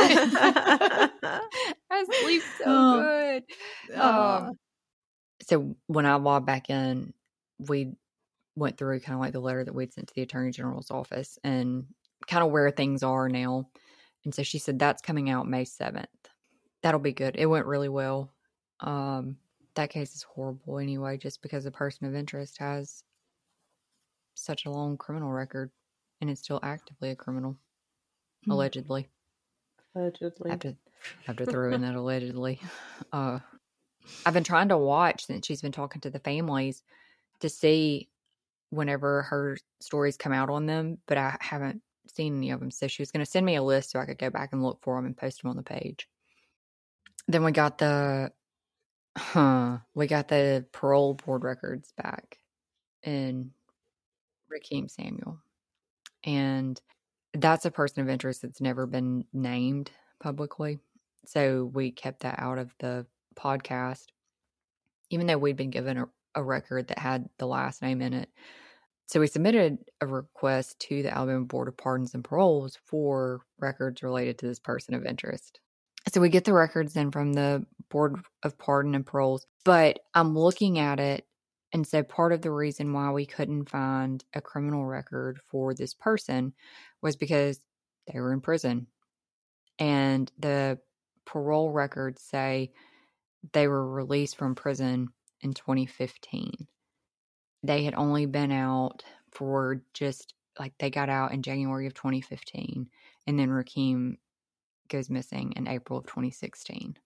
[SPEAKER 3] I sleep so
[SPEAKER 5] Oh.
[SPEAKER 3] good.
[SPEAKER 5] Oh.
[SPEAKER 3] Um, so when I logged back in, we went through kind of like the letter that we'd sent to the Attorney General's office and kind of where things are now. And so she said, that's coming out May seventh. That'll be good. It went really well. Um, that case is horrible anyway, just because the person of interest has such a long criminal record and is still actively a criminal,
[SPEAKER 5] Hmm.
[SPEAKER 3] allegedly.
[SPEAKER 4] Allegedly.
[SPEAKER 3] I have to, I have to throw in that allegedly. Uh, I've been trying to watch since she's been talking to the families to see whenever her stories come out on them, but I haven't seen any of them. So she was going to send me a list so I could go back and look for them and post them on the page. Then we got the, huh, we got the parole board records back in Rakeem Samuel. And that's a person of interest that's never been named publicly. So we kept that out of the podcast, even though we'd been given a, a record that had the last name in it. So we submitted a request to the Alabama Board of Pardons and Paroles for records related to this person of interest. So we get the records in from the Board of Pardon and Paroles, but I'm looking at it, and so part of the reason why we couldn't find a criminal record for this person was because they were in prison. And the parole records say they were released from prison in twenty fifteen. They had only been out for just, like, they got out in January of twenty fifteen, and then Rakeem goes missing in April of twenty sixteen.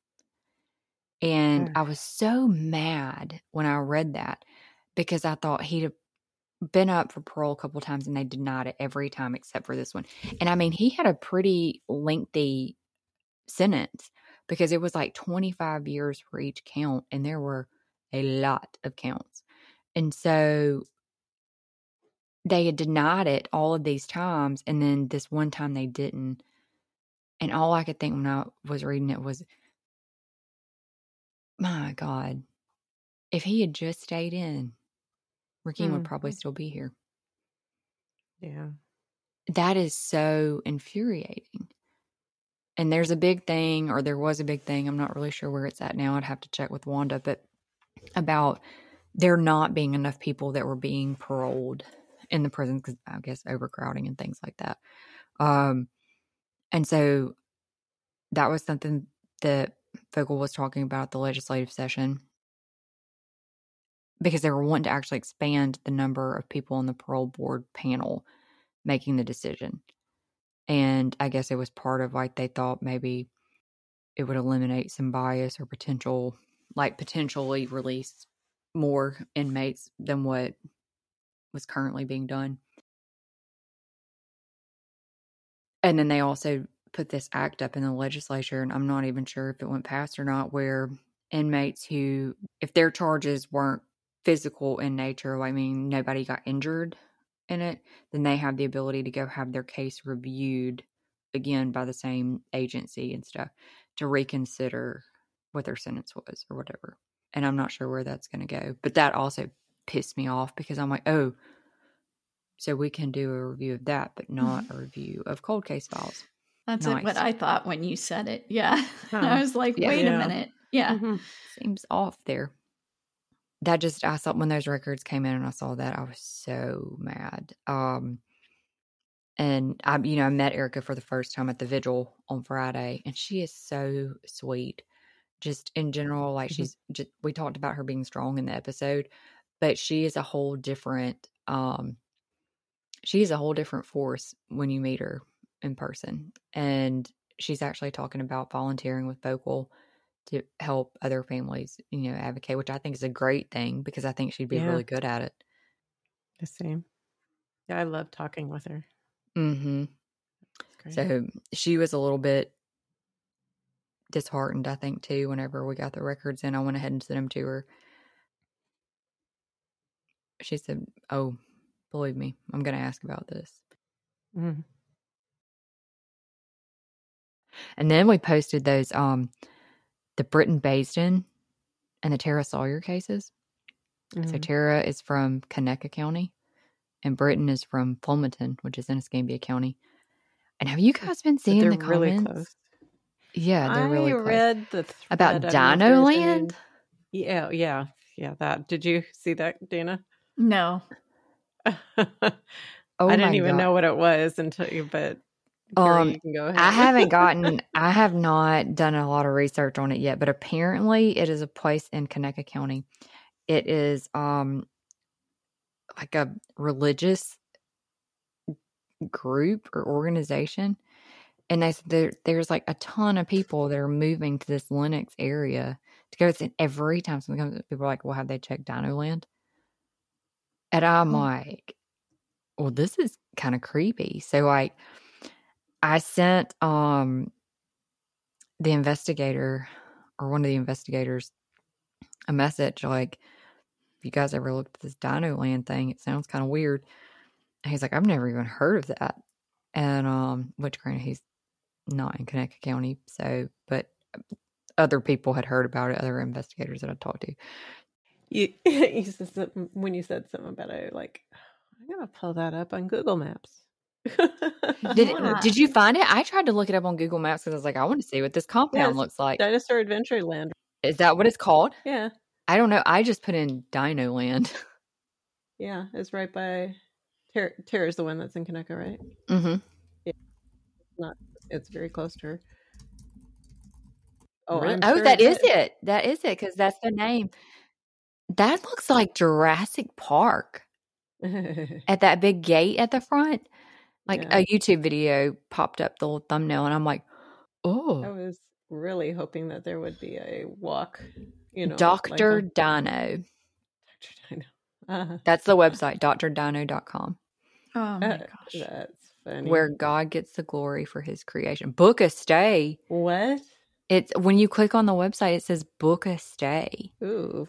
[SPEAKER 3] And
[SPEAKER 4] Ugh.
[SPEAKER 3] I was so mad when I read that because I thought he'd been up for parole a couple times and they denied it every time except for this one. And I mean, he had a pretty lengthy sentence because it was like twenty-five years for each count, and there were a lot of counts. And so they had denied it all of these times, and then this one time they didn't. And all I could think when I was reading it was, my God, if he had just stayed in, Rakeem would probably
[SPEAKER 4] Mhm.
[SPEAKER 3] still be here.
[SPEAKER 4] Yeah.
[SPEAKER 3] That is so infuriating. And there's a big thing, or there was a big thing, I'm not really sure where it's at now, I'd have to check with Wanda, but about there not being enough people that were being paroled in the prison because I guess overcrowding and things like that. Um, and so that was something that Vogel was talking about at the legislative session because they were wanting to actually expand the number of people on the parole board panel making the decision. And I guess it was part of like they thought maybe it would eliminate some bias or potential, like potentially release more inmates than what was currently being done. And then they also put this act up in the legislature, and I'm not even sure if it went past or not, where inmates who, if their charges weren't physical in nature, I mean, nobody got injured in it, then they have the ability to go have their case reviewed again by the same agency and stuff to reconsider what their sentence was or whatever. And I'm not sure where that's going to go. But that also pissed me off because I'm like, oh, so we can do a review of that, but not a review of cold case files.
[SPEAKER 5] That's
[SPEAKER 3] Nice.
[SPEAKER 5] it, what I thought when you said it. Yeah.
[SPEAKER 4] Huh.
[SPEAKER 5] I was like,
[SPEAKER 3] Yeah.
[SPEAKER 5] wait
[SPEAKER 4] Yeah.
[SPEAKER 5] a minute. Yeah.
[SPEAKER 4] Mhm.
[SPEAKER 3] Seems off there. That just, I saw when those records came in and I saw that, I was so mad. Um, and I, you know, I met Erica for the first time at the vigil on Friday, and she is so sweet. Just in general, like
[SPEAKER 4] Mhm.
[SPEAKER 3] she's just, we talked about her being strong in the episode, but she is a whole different, um, she is a whole different force when you meet her in person. And she's actually talking about volunteering with Vocal to help other families, you know, advocate, which I think is a great thing because I think she'd be
[SPEAKER 4] Yeah.
[SPEAKER 3] really good at it.
[SPEAKER 4] The same. Yeah, I love talking with her.
[SPEAKER 3] Mm-hmm.
[SPEAKER 4] It's great.
[SPEAKER 3] So she was a little bit disheartened, I think, too. Whenever we got the records in, I went ahead and sent them to her. She said, "Oh, believe me, I'm going to ask about this."
[SPEAKER 4] Mm-hmm.
[SPEAKER 3] And then we posted those, um, the Britton Basden and the Tara Sawyer cases. Mm-hmm. So Tara is from Conecuh County, and Britton is from Fulmerton, which is in Escambia County. And have you guys been seeing the comments?
[SPEAKER 4] Really close.
[SPEAKER 3] Yeah, they're really
[SPEAKER 4] I
[SPEAKER 3] close.
[SPEAKER 4] read the thread
[SPEAKER 3] about Dino Land.
[SPEAKER 4] Yeah, yeah, yeah. That did you see that, Dana?
[SPEAKER 5] No.
[SPEAKER 3] oh,
[SPEAKER 4] I didn't
[SPEAKER 3] my
[SPEAKER 4] even
[SPEAKER 3] God.
[SPEAKER 4] know what it was until you. But Carrie, um, you can go ahead.
[SPEAKER 3] I haven't gotten. I have not done a lot of research on it yet, but apparently it is a place in Conecuh County. It is um like a religious group or organization. And they, there, there's like a ton of people that are moving to this Lenox area to go. And every time something comes, people are like, well, have they checked Dino Land? And I'm oh. like, well, this is kind of creepy. So like, I sent um the investigator or one of the investigators a message like, if you guys ever looked at this Dino Land thing, it sounds kind of weird. And he's like, I've never even heard of that. And um, which granted, he's not in Conecuh County, so but other people had heard about it, other investigators that I talked to.
[SPEAKER 4] You, you said something, when you said something about it, like, I'm gonna pull that up on Google Maps.
[SPEAKER 3] did it, did you find it? I tried to look it up on Google Maps because I was like, I want to see what this compound
[SPEAKER 4] yeah,
[SPEAKER 3] looks like.
[SPEAKER 4] Dinosaur Adventure Land.
[SPEAKER 3] Is that what it's called?
[SPEAKER 4] Yeah.
[SPEAKER 3] I don't know. I just put in Dino Land.
[SPEAKER 4] Yeah, it's right by Tara. Tara's the one that's in Conecuh, right?
[SPEAKER 3] Mm-hmm.
[SPEAKER 4] Yeah. It's not. It's very close to her. Oh,
[SPEAKER 3] really?
[SPEAKER 4] I'm
[SPEAKER 3] oh,
[SPEAKER 4] sure
[SPEAKER 3] that is
[SPEAKER 4] it.
[SPEAKER 3] it. That is it because that's the name. That looks like Jurassic Park at that big gate at the front. Like yeah. a YouTube video popped up the little thumbnail, and I'm like, oh.
[SPEAKER 4] I was really hoping that there would be a walk, you know.
[SPEAKER 3] Doctor
[SPEAKER 4] like
[SPEAKER 3] Dino.
[SPEAKER 4] Doctor Dino. Uh-huh.
[SPEAKER 3] That's the website, D R dino dot com.
[SPEAKER 5] Oh my
[SPEAKER 4] uh,
[SPEAKER 5] gosh.
[SPEAKER 4] That's funny.
[SPEAKER 3] Where God gets the glory for his creation. Book a stay.
[SPEAKER 4] What?
[SPEAKER 3] It's when you click on the website, it says book a stay.
[SPEAKER 4] Ooh.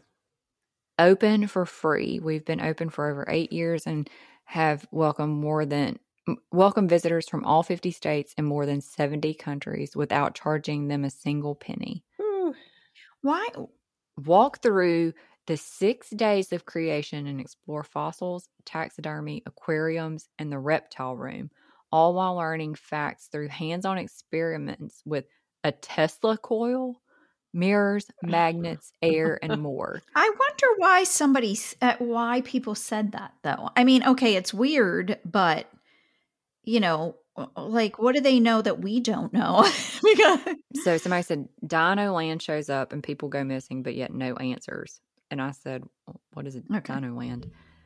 [SPEAKER 3] Open for free. We've been open for over eight years and have welcomed more than welcome visitors from all fifty states and more than seventy countries without charging them a single penny.
[SPEAKER 4] Ooh.
[SPEAKER 5] Why?
[SPEAKER 3] Walk through the six days of creation and explore fossils, taxidermy, aquariums, and the reptile room, all while learning facts through hands-on experiments with a Tesla coil, mirrors, magnets, air, and more.
[SPEAKER 5] I wonder why somebody, uh, why people said that, though. I mean, okay, it's weird, but, you know, like, what do they know that we don't know? because...
[SPEAKER 3] So somebody said, Dino Land shows up and people go missing, but yet no answers. And I said, what is it? Okay. Dino Land.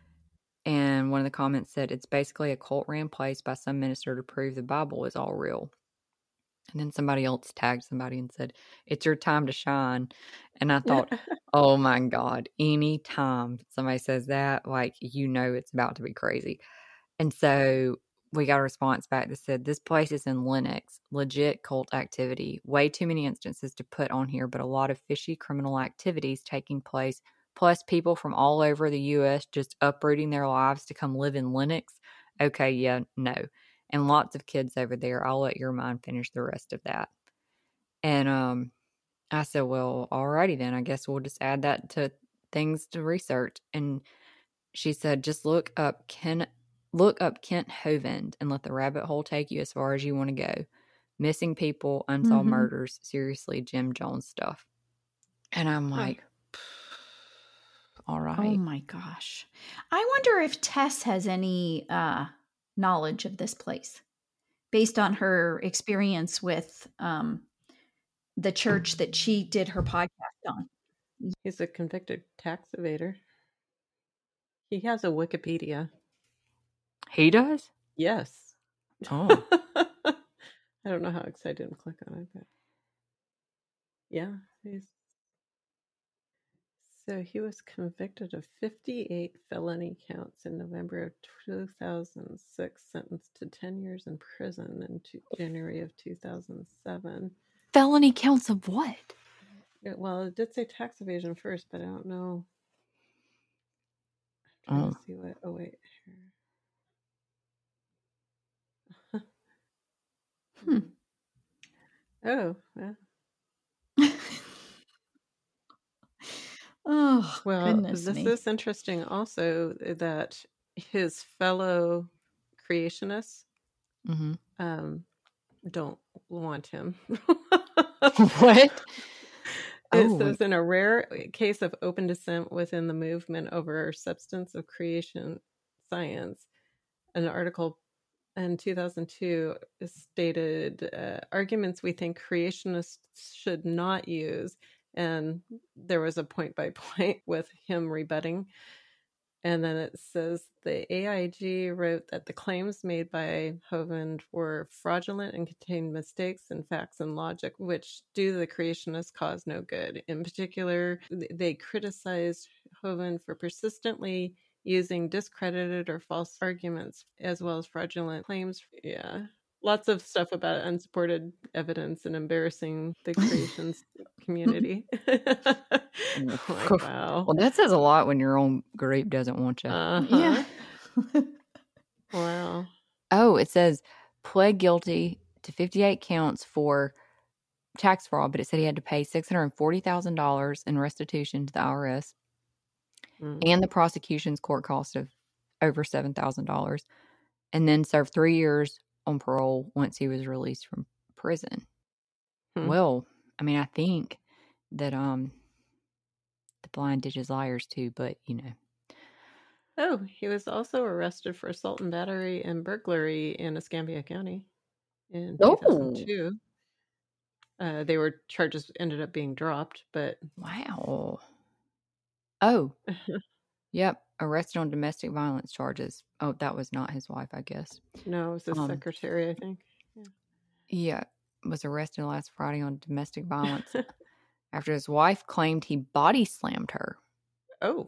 [SPEAKER 3] And one of the comments said, it's basically a cult ran place by some minister to prove the Bible is all real. And then somebody else tagged somebody and said, it's your time to shine. And I thought, oh my God, any time somebody says that, like, you know, it's about to be crazy. And so we got a response back that said, this place is in Lenox, legit cult activity. Way too many instances to put on here, but a lot of fishy criminal activities taking place, plus people from all over the U S just uprooting their lives to come live in Lenox. Okay, yeah, no. And lots of kids over there. I'll let your mind finish the rest of that. And um, I said, well, alrighty then. I guess we'll just add that to things to research. And she said, just look up Ken, look up Kent Hovind and let the rabbit hole take you as far as you want to go. Missing people, unsolved mm-hmm. murders, seriously, Jim Jones stuff. And I'm like, all right.
[SPEAKER 5] Oh my gosh. I wonder if Tess has any uh, knowledge of this place based on her experience with um, the church that she did her podcast on.
[SPEAKER 4] He's a convicted tax evader. He has a Wikipedia.
[SPEAKER 3] He does?
[SPEAKER 4] Yes.
[SPEAKER 3] Oh.
[SPEAKER 4] I don't know how excited I didn't click on it, but yeah, he's so he was convicted of fifty-eight felony counts in November of two thousand six, sentenced to ten years in prison in two, January of two thousand seven.
[SPEAKER 3] felony counts of what?
[SPEAKER 4] Yeah, well, it did say tax evasion first, but I don't know. I'm trying
[SPEAKER 3] Oh.
[SPEAKER 4] to see what. Oh wait.
[SPEAKER 5] Hmm.
[SPEAKER 4] Oh, yeah.
[SPEAKER 5] Oh,
[SPEAKER 4] Well,
[SPEAKER 5] goodness
[SPEAKER 4] this
[SPEAKER 5] me.
[SPEAKER 4] is interesting also that his fellow creationists
[SPEAKER 3] Mm-hmm.
[SPEAKER 4] um, don't want him.
[SPEAKER 3] What?
[SPEAKER 4] It
[SPEAKER 3] Oh.
[SPEAKER 4] says, in a rare case of open dissent within the movement over substance of creation science, an article in two thousand two stated uh, arguments we think creationists should not use. And there was a point by point with him rebutting. And then it says the A I G wrote that the claims made by Hovind were fraudulent and contained mistakes in facts and logic, which do the creationists cause no good. In particular, they criticized Hovind for persistently using discredited or false arguments, as well as fraudulent claims. Yeah. Lots of stuff about unsupported evidence and embarrassing the creations community. Like, wow.
[SPEAKER 3] Well, that says a lot when your own group doesn't want you.
[SPEAKER 4] Uh-huh.
[SPEAKER 5] Yeah.
[SPEAKER 4] Wow.
[SPEAKER 3] Oh, it says pled guilty to fifty-eight counts for tax fraud, but it said he had to pay six hundred forty thousand dollars in restitution to the I R S
[SPEAKER 4] Mm.
[SPEAKER 3] and the prosecution's court cost of over seven thousand dollars, and then served three years on parole once he was released from prison.
[SPEAKER 4] Hmm.
[SPEAKER 3] Well, I mean, I think that um the blind ditches liars too, but you know.
[SPEAKER 4] Oh, he was also arrested for assault and battery and burglary in Escambia County in
[SPEAKER 3] Oh.
[SPEAKER 4] two thousand two. Uh, they were charges ended up being dropped, but
[SPEAKER 3] Wow. Oh, yep. Arrested on domestic violence charges. Oh, that was not his wife, I guess.
[SPEAKER 4] no, it was his
[SPEAKER 3] Um,
[SPEAKER 4] secretary, I think.
[SPEAKER 3] Yeah, was arrested last Friday on domestic violence after his wife claimed he body slammed her.
[SPEAKER 4] Oh.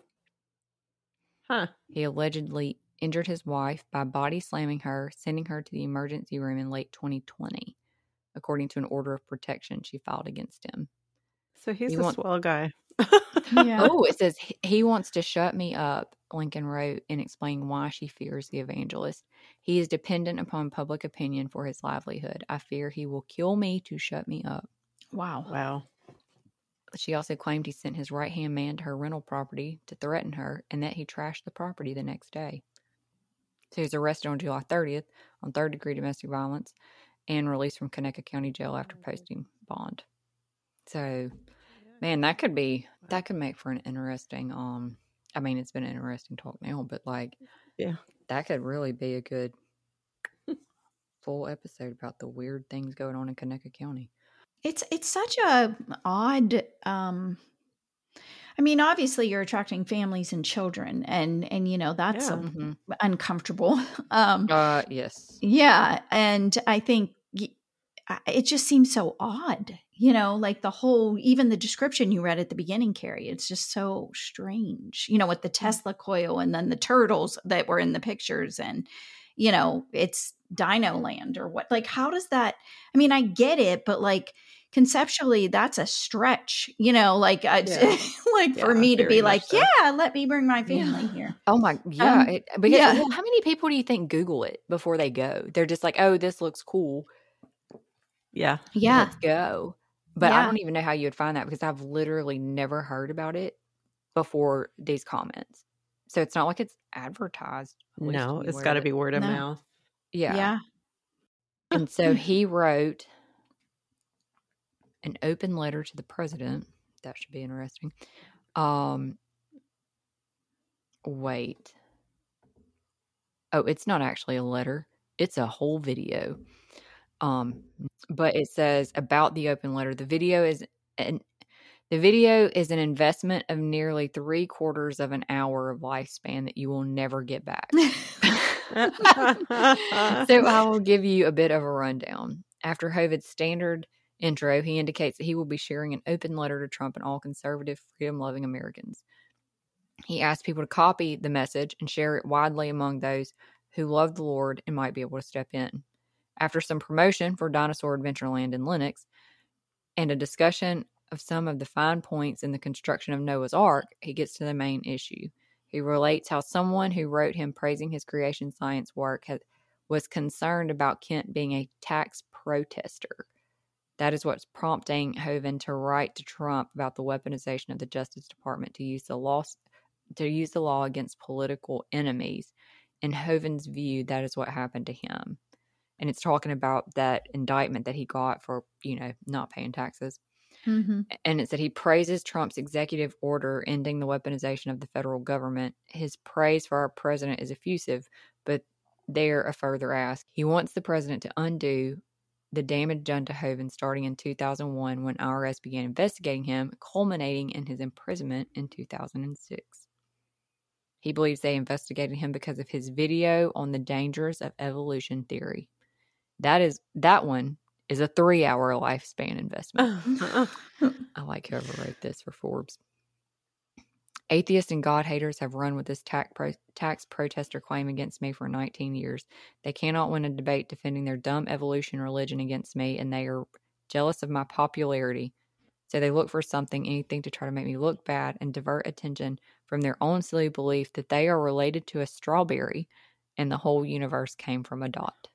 [SPEAKER 4] Huh.
[SPEAKER 3] He allegedly injured his wife by body slamming her, sending her to the emergency room in late twenty twenty, according to an order of protection she filed against him.
[SPEAKER 4] So he's
[SPEAKER 3] You
[SPEAKER 4] a
[SPEAKER 3] want-
[SPEAKER 4] swell guy.
[SPEAKER 5] Yeah.
[SPEAKER 3] Oh, it says he- he wants to shut me up, Lincoln wrote, and explained why she fears the evangelist. He is dependent upon public opinion for his livelihood. I fear he will kill me to shut me up.
[SPEAKER 5] Wow.
[SPEAKER 4] Wow.
[SPEAKER 3] She also claimed he sent his right-hand man to her rental property to threaten her and that he trashed the property the next day. So he was arrested on July thirtieth on third-degree domestic violence and released from Conecuh County Jail after posting bond. So, man, that could be, that could make for an interesting, um, I mean, it's been an interesting talk now, but like,
[SPEAKER 4] Yeah.
[SPEAKER 3] that could really be a good full episode about the weird things going on in Conecuh County.
[SPEAKER 5] It's it's such a odd um I mean, obviously you're attracting families and children and and you know that's
[SPEAKER 4] Yeah.
[SPEAKER 5] um,
[SPEAKER 3] Mm-hmm.
[SPEAKER 5] uncomfortable. Um
[SPEAKER 3] Uh, yes.
[SPEAKER 5] yeah, and I think y- I- it just seems so odd. You know, like the whole even the description you read at the beginning, Carrie, it's just so strange. You know, with the Tesla coil and then the turtles that were in the pictures and you know, it's Dino Land or what like how does that I mean, I get it, but like conceptually that's a stretch, you know, like I,
[SPEAKER 4] Yeah.
[SPEAKER 5] like for
[SPEAKER 4] Yeah,
[SPEAKER 5] me to
[SPEAKER 4] very
[SPEAKER 5] be
[SPEAKER 4] much
[SPEAKER 5] like,
[SPEAKER 4] so.
[SPEAKER 5] yeah, let me bring my family
[SPEAKER 3] Yeah.
[SPEAKER 5] here.
[SPEAKER 3] Oh my, yeah.
[SPEAKER 5] Um,
[SPEAKER 3] it, because
[SPEAKER 5] yeah.
[SPEAKER 3] well, how many people do you think Google it before they go? They're just like, oh, this looks cool.
[SPEAKER 4] Yeah.
[SPEAKER 5] Yeah.
[SPEAKER 3] Let's go. But I
[SPEAKER 5] Yeah.
[SPEAKER 3] don't even know how you would find that because I've literally never heard about it before these comments. So it's not like it's advertised. at least
[SPEAKER 4] No, it's
[SPEAKER 3] anywhere
[SPEAKER 4] got to
[SPEAKER 3] that-
[SPEAKER 4] be word of
[SPEAKER 5] No.
[SPEAKER 4] mouth.
[SPEAKER 3] Yeah.
[SPEAKER 5] Yeah.
[SPEAKER 3] And so he wrote an open letter to the president. That should be interesting. Um, wait. Oh, it's not actually a letter. It's a whole video. Um, but it says about the open letter. The video is an the video is an investment of nearly three quarters of an hour of lifespan that you will never get back. So I will give you a bit of a rundown. After Hovid's standard intro, he indicates that he will be sharing an open letter to Trump and all conservative, freedom-loving Americans. He asks people to copy the message and share it widely among those who love the Lord and might be able to step in. After some promotion for Dinosaur Adventureland and Linux, and a discussion of some of the fine points in the construction of Noah's Ark, he gets to the main issue. He relates how someone who wrote him praising his creation science work had, was concerned about Kent being a tax protester. That is what's prompting Hoeven to write to Trump about the weaponization of the Justice Department to use the law to use the law against political enemies. In Hoeven's view, that is what happened to him. And it's talking about that indictment that he got for, you know, not paying taxes.
[SPEAKER 5] Mm-hmm.
[SPEAKER 3] And it said he praises Trump's executive order ending the weaponization of the federal government. His praise for our president is effusive, but there a further ask. He wants the president to undo the damage done to Hoeven starting in two thousand one when I R S began investigating him, culminating in his imprisonment in two thousand six. He believes they investigated him because of his video on the dangers of evolution theory. That is that one is a three-hour lifespan investment. I like whoever wrote this for Forbes. Atheists and God haters have run with this tax, pro- tax protester claim against me for nineteen years. They cannot win a debate defending their dumb evolution religion against me, and they are jealous of my popularity. So they look for something, anything to try to make me look bad and divert attention from their own silly belief that they are related to a strawberry and the whole universe came from a dot.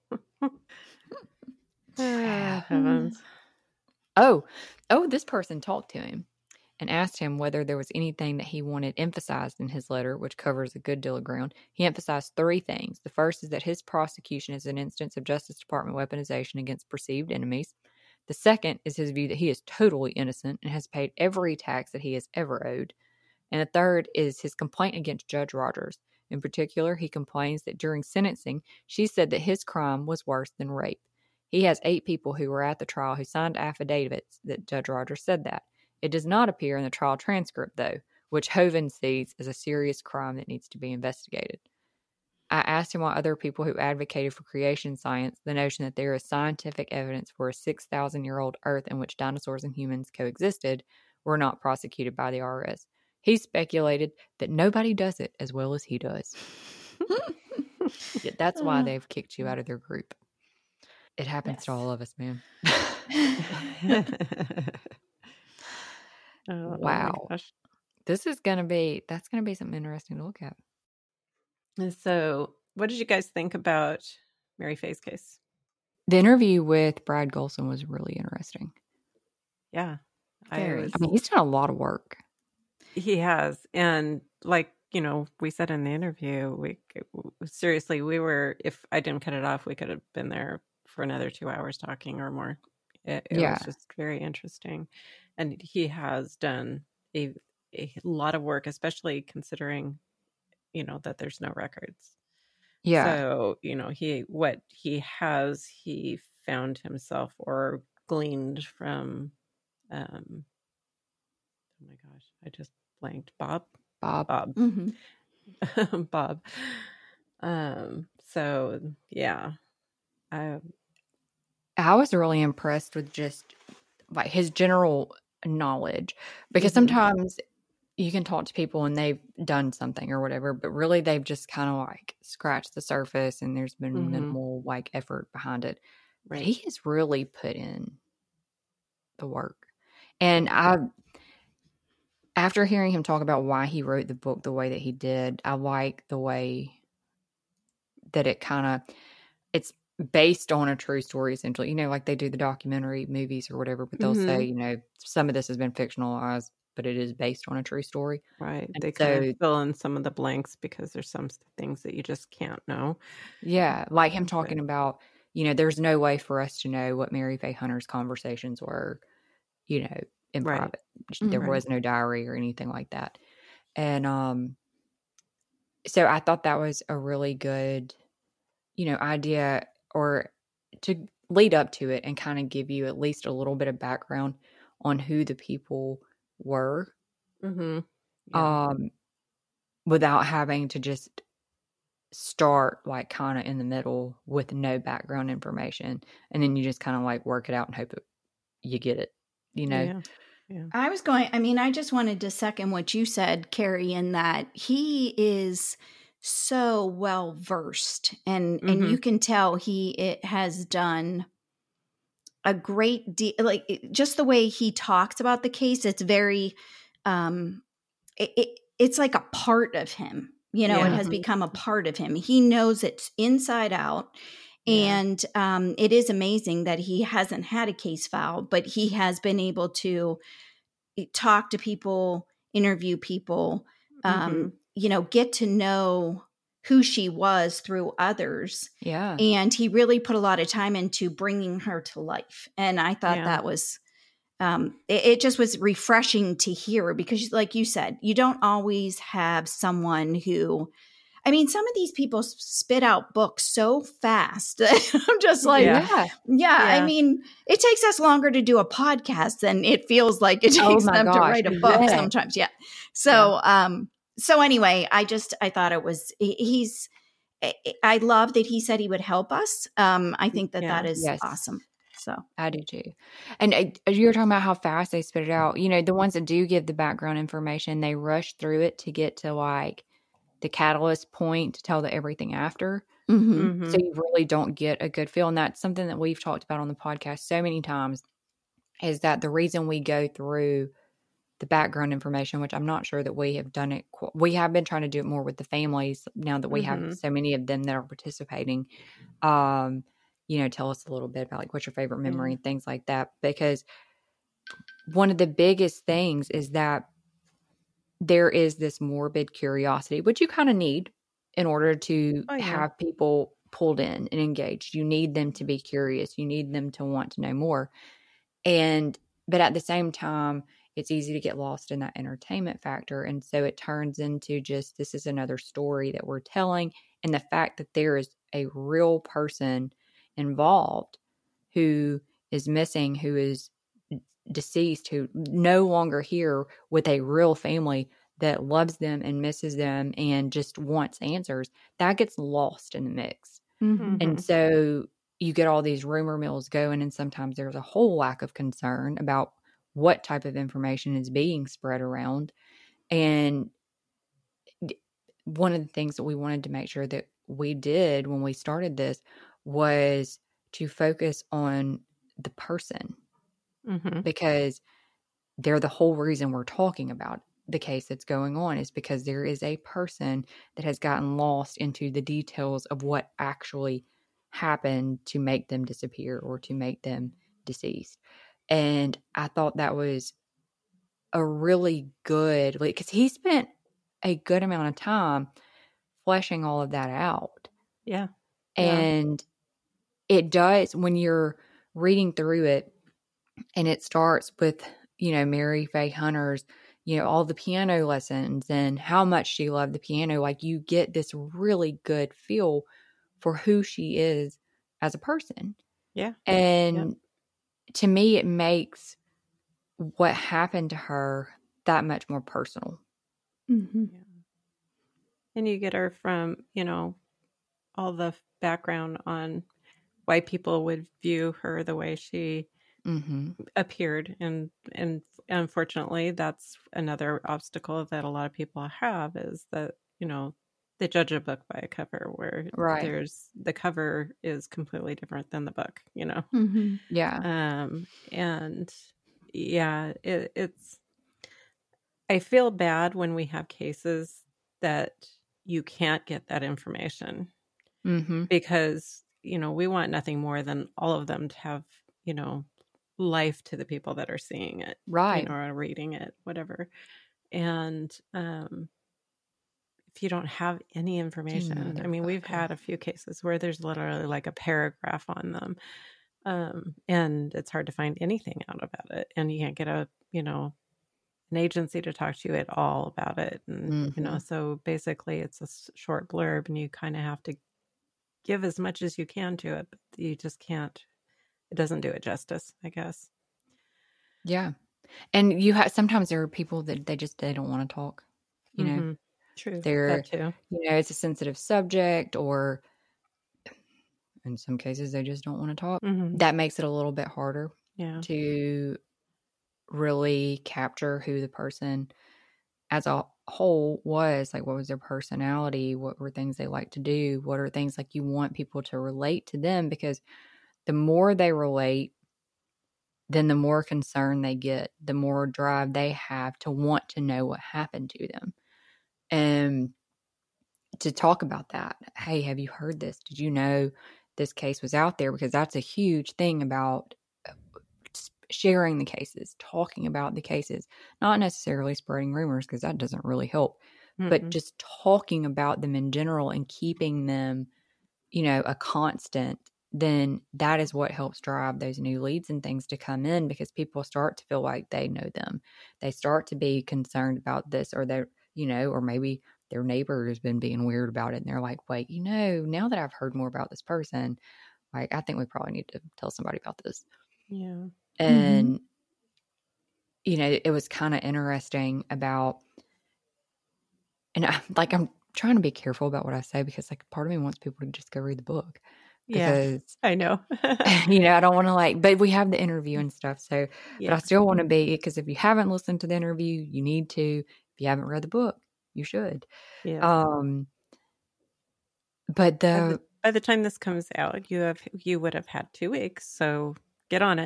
[SPEAKER 4] Ah, heavens.
[SPEAKER 3] Oh, oh, this person talked to him and asked him whether there was anything that he wanted emphasized in his letter, which covers a good deal of ground. He emphasized three things. The first is that his prosecution is an instance of Justice Department weaponization against perceived enemies. The second is his view that he is totally innocent and has paid every tax that he has ever owed. And the third is his complaint against Judge Rogers. In particular, he complains that during sentencing, she said that his crime was worse than rape. He has eight people who were at the trial who signed affidavits that Judge Rogers said that. It does not appear in the trial transcript, though, which Hoeven sees as a serious crime that needs to be investigated. I asked him why other people who advocated for creation science, the notion that there is scientific evidence for a six thousand year old Earth in which dinosaurs and humans coexisted, were not prosecuted by the I R S. He speculated that nobody does it as well as he does. Yeah, that's why they've kicked you out of their group. It happens yes. to all of us, man.
[SPEAKER 4] Oh,
[SPEAKER 3] wow.
[SPEAKER 4] Oh
[SPEAKER 3] this is going to be, that's going to be something interesting to look at.
[SPEAKER 4] And so, what did you guys think about Mary Faye's case?
[SPEAKER 3] The interview with Brad Golson was really interesting.
[SPEAKER 4] Yeah.
[SPEAKER 3] Very.
[SPEAKER 4] I, was,
[SPEAKER 3] I mean, he's done a lot of work.
[SPEAKER 4] He has. And like, you know, we said in the interview, we seriously, we were, if I didn't cut it off, we could have been there for another two hours talking or more. It, it
[SPEAKER 3] yeah.
[SPEAKER 4] was just very interesting. And he has done a, a lot of work, especially considering, you know, that there's no records.
[SPEAKER 3] Yeah.
[SPEAKER 4] So, you know, he, what he has, he found himself or gleaned from, um, oh my gosh, I just blanked. Bob?
[SPEAKER 3] Bob.
[SPEAKER 4] Bob.
[SPEAKER 5] Mm-hmm.
[SPEAKER 4] Bob. Um, so yeah. I,
[SPEAKER 3] I was really impressed with just like his general knowledge, because
[SPEAKER 4] mm-hmm.
[SPEAKER 3] sometimes you can talk to people and they've done something or whatever, but really they've just kind of like scratched the surface and there's been
[SPEAKER 4] mm-hmm.
[SPEAKER 3] minimal like effort behind it.
[SPEAKER 4] Right.
[SPEAKER 3] But he has really put in the work. And I, after hearing him talk about why he wrote the book the way that he did, I like the way that it kind of, it's based on a true story, essentially. You know, like they do the documentary movies or whatever, but they'll
[SPEAKER 4] mm-hmm.
[SPEAKER 3] say, you know, some of this has been fictionalized, but it is based on a true story.
[SPEAKER 4] Right.
[SPEAKER 3] And
[SPEAKER 4] they
[SPEAKER 3] so,
[SPEAKER 4] kind of fill in some of the blanks because there's some things that you just can't know.
[SPEAKER 3] Yeah. Like him talking
[SPEAKER 4] but,
[SPEAKER 3] about, you know, there's no way for us to know what Mary Faye Hunter's conversations were, you know, in
[SPEAKER 4] right.
[SPEAKER 3] private. There
[SPEAKER 4] right.
[SPEAKER 3] was no diary or anything like that. And um, so I thought that was a really good, you know, idea, or to lead up to it and kind of give you at least a little bit of background on who the people were,
[SPEAKER 4] mm-hmm. yeah.
[SPEAKER 3] um, without having to just start like kind of in the middle with no background information, and then you just kind of like work it out and hope it, you get it, you know.
[SPEAKER 4] Yeah. Yeah.
[SPEAKER 5] I was going, I mean, I just wanted to second what you said, Carrie, in that he is so well versed, and,
[SPEAKER 4] mm-hmm.
[SPEAKER 5] and you can tell he it has done a great deal, like it, just the way he talks about the case. It's very, um, it, it it's like a part of him. You know,
[SPEAKER 4] Yeah.
[SPEAKER 5] it has become a part of him. He knows it's inside out.
[SPEAKER 4] Yeah.
[SPEAKER 5] And um, it is amazing that he hasn't had a case file, but he has been able to talk to people, interview people, um,
[SPEAKER 4] Mhm.
[SPEAKER 5] you know, get to know who she was through others.
[SPEAKER 3] Yeah.
[SPEAKER 5] And he really put a lot of time into bringing her to life. And I thought
[SPEAKER 4] Yeah.
[SPEAKER 5] that was, um, it, it just was refreshing to hear because, like you said, you don't always have someone who, I mean, some of these people s- spit out books so fast. I'm just like,
[SPEAKER 4] Yeah.
[SPEAKER 5] yeah.
[SPEAKER 3] Yeah.
[SPEAKER 5] I
[SPEAKER 4] Yeah.
[SPEAKER 5] mean, it takes us longer to do a podcast than it feels like it
[SPEAKER 3] Oh
[SPEAKER 5] takes
[SPEAKER 3] my
[SPEAKER 5] them to
[SPEAKER 3] gosh.
[SPEAKER 5] write a book
[SPEAKER 3] Yes.
[SPEAKER 5] sometimes. Yeah. So, um, so anyway, I just, I thought it was, he- he's, I I love that he said he would help us. Um, I think that
[SPEAKER 4] Yeah.
[SPEAKER 5] that is
[SPEAKER 3] Yes.
[SPEAKER 5] awesome. So,
[SPEAKER 3] I do too. And uh, as you were talking about how fast they spit it out, you know, the ones that do give the background information, they rush through it to get to like the catalyst point to tell the everything after.
[SPEAKER 5] mhm.
[SPEAKER 3] So
[SPEAKER 4] Mhm.
[SPEAKER 3] you really don't get a good feel. And that's something that we've talked about on the podcast so many times is that the reason we go through the background information, which I'm not sure that we have done it. qu- We have been trying to do it more with the families now that we have
[SPEAKER 4] Mhm.
[SPEAKER 3] so many of them that are participating. Um, you know, tell us a little bit about like what's your favorite memory
[SPEAKER 4] Yeah.
[SPEAKER 3] and things like that. Because one of the biggest things is that there is this morbid curiosity, which you kind of need in order to
[SPEAKER 4] Oh, yeah.
[SPEAKER 3] have people pulled in and engaged. You need them to be curious. You need them to want to know more. And, but at the same time, it's easy to get lost in that entertainment factor. And so it turns into just this is another story that we're telling. And the fact that there is a real person involved who is missing, who is deceased, who no longer here with a real family that loves them and misses them and just wants answers, that gets lost in the mix.
[SPEAKER 5] Mhm.
[SPEAKER 3] And
[SPEAKER 4] Mhm.
[SPEAKER 3] so you get all these rumor mills going, and sometimes there's a whole lack of concern about what type of information is being spread around. And d- one of the things that we wanted to make sure that we did when we started this was to focus on the person
[SPEAKER 4] Mhm.
[SPEAKER 3] because they're the whole reason we're talking about the case that's going on is because there is a person that has gotten lost into the details of what actually happened to make them disappear or to make them deceased. And I thought that was a really good, like, because he spent a good amount of time fleshing all of that out.
[SPEAKER 4] Yeah. Yeah.
[SPEAKER 3] And it does, when you're reading through it, and it starts with, you know, Mary Faye Hunter's, you know, all the piano lessons and how much she loved the piano. Like you get this really good feel for who she is as a person.
[SPEAKER 4] Yeah.
[SPEAKER 3] And
[SPEAKER 4] Yep.
[SPEAKER 3] to me, it makes what happened to her that much more personal.
[SPEAKER 5] Mhm.
[SPEAKER 4] Yeah. And you get her from, you know, all the background on why people would view her the way she
[SPEAKER 3] Mm-hmm.
[SPEAKER 4] appeared. And and unfortunately, that's another obstacle that a lot of people have is that, you know, they judge a book by a cover where
[SPEAKER 3] Right.
[SPEAKER 4] there's the cover is completely different than the book, you know.
[SPEAKER 5] Mhm.
[SPEAKER 3] Yeah.
[SPEAKER 4] Um and yeah, it, it's I feel bad when we have cases that you can't get that information
[SPEAKER 3] Mm-hmm.
[SPEAKER 4] because, you know, we want nothing more than all of them to have, you know, life to the people that are seeing it, you
[SPEAKER 3] Right.
[SPEAKER 4] know, or reading it, whatever. And um, if you don't have any information, I mean, we've
[SPEAKER 3] Motherfucker.
[SPEAKER 4] had a few cases where there's literally like a paragraph on them. Um, and it's hard to find anything out about it. And you can't get a, you know, an agency to talk to you at all about it. And, you know,
[SPEAKER 3] Mhm.
[SPEAKER 4] so basically it's a s- short blurb and you kind of have to give as much as you can to it, but you just can't, it doesn't do it justice, I guess.
[SPEAKER 3] Yeah. And you have, sometimes there are people that they just, they don't want to talk, you know,
[SPEAKER 4] Mhm. True.
[SPEAKER 3] they're,
[SPEAKER 4] That too.
[SPEAKER 3] you know, it's a sensitive subject or in some cases they just don't want to talk.
[SPEAKER 4] Mhm.
[SPEAKER 3] That makes it a little bit harder
[SPEAKER 4] Yeah.
[SPEAKER 3] to really capture who the person as a whole was. Like, what was their personality? What were things they like to do? What are things like you want people to relate to them? Because the more they relate, then the more concern they get, the more drive they have to want to know what happened to them. And to talk about that. Hey, have you heard this? Did you know this case was out there? Because that's a huge thing about sharing the cases, talking about the cases, not necessarily spreading rumors, because that doesn't really help, mm-hmm. but just talking about them in general and keeping them, you know, a constant, then that is what helps drive those new leads and things to come in, because people start to feel like they know them. They start to be concerned about this, or they're, you know, or maybe their neighbor has been being weird about it. And they're like, wait, you know, now that I've heard more about this person, like, I think we probably need to tell somebody about this.
[SPEAKER 4] Yeah.
[SPEAKER 3] And,
[SPEAKER 4] mm-hmm.
[SPEAKER 3] you know, it was kind of interesting about, and I, like, I'm trying to be careful about what I say, because like part of me wants people to just go read the book. Because,
[SPEAKER 4] yeah, I know,
[SPEAKER 3] you know, I don't want to like, but we have the interview and stuff. So,
[SPEAKER 4] yeah.
[SPEAKER 3] but I still want to be, because if you haven't listened to the interview, you need to. If you haven't read the book, you should.
[SPEAKER 4] Yeah.
[SPEAKER 3] Um, but the,
[SPEAKER 4] by the by the time this comes out, you have you would have had two weeks, so get on it.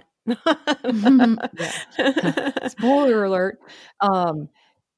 [SPEAKER 3] Spoiler alert. Um,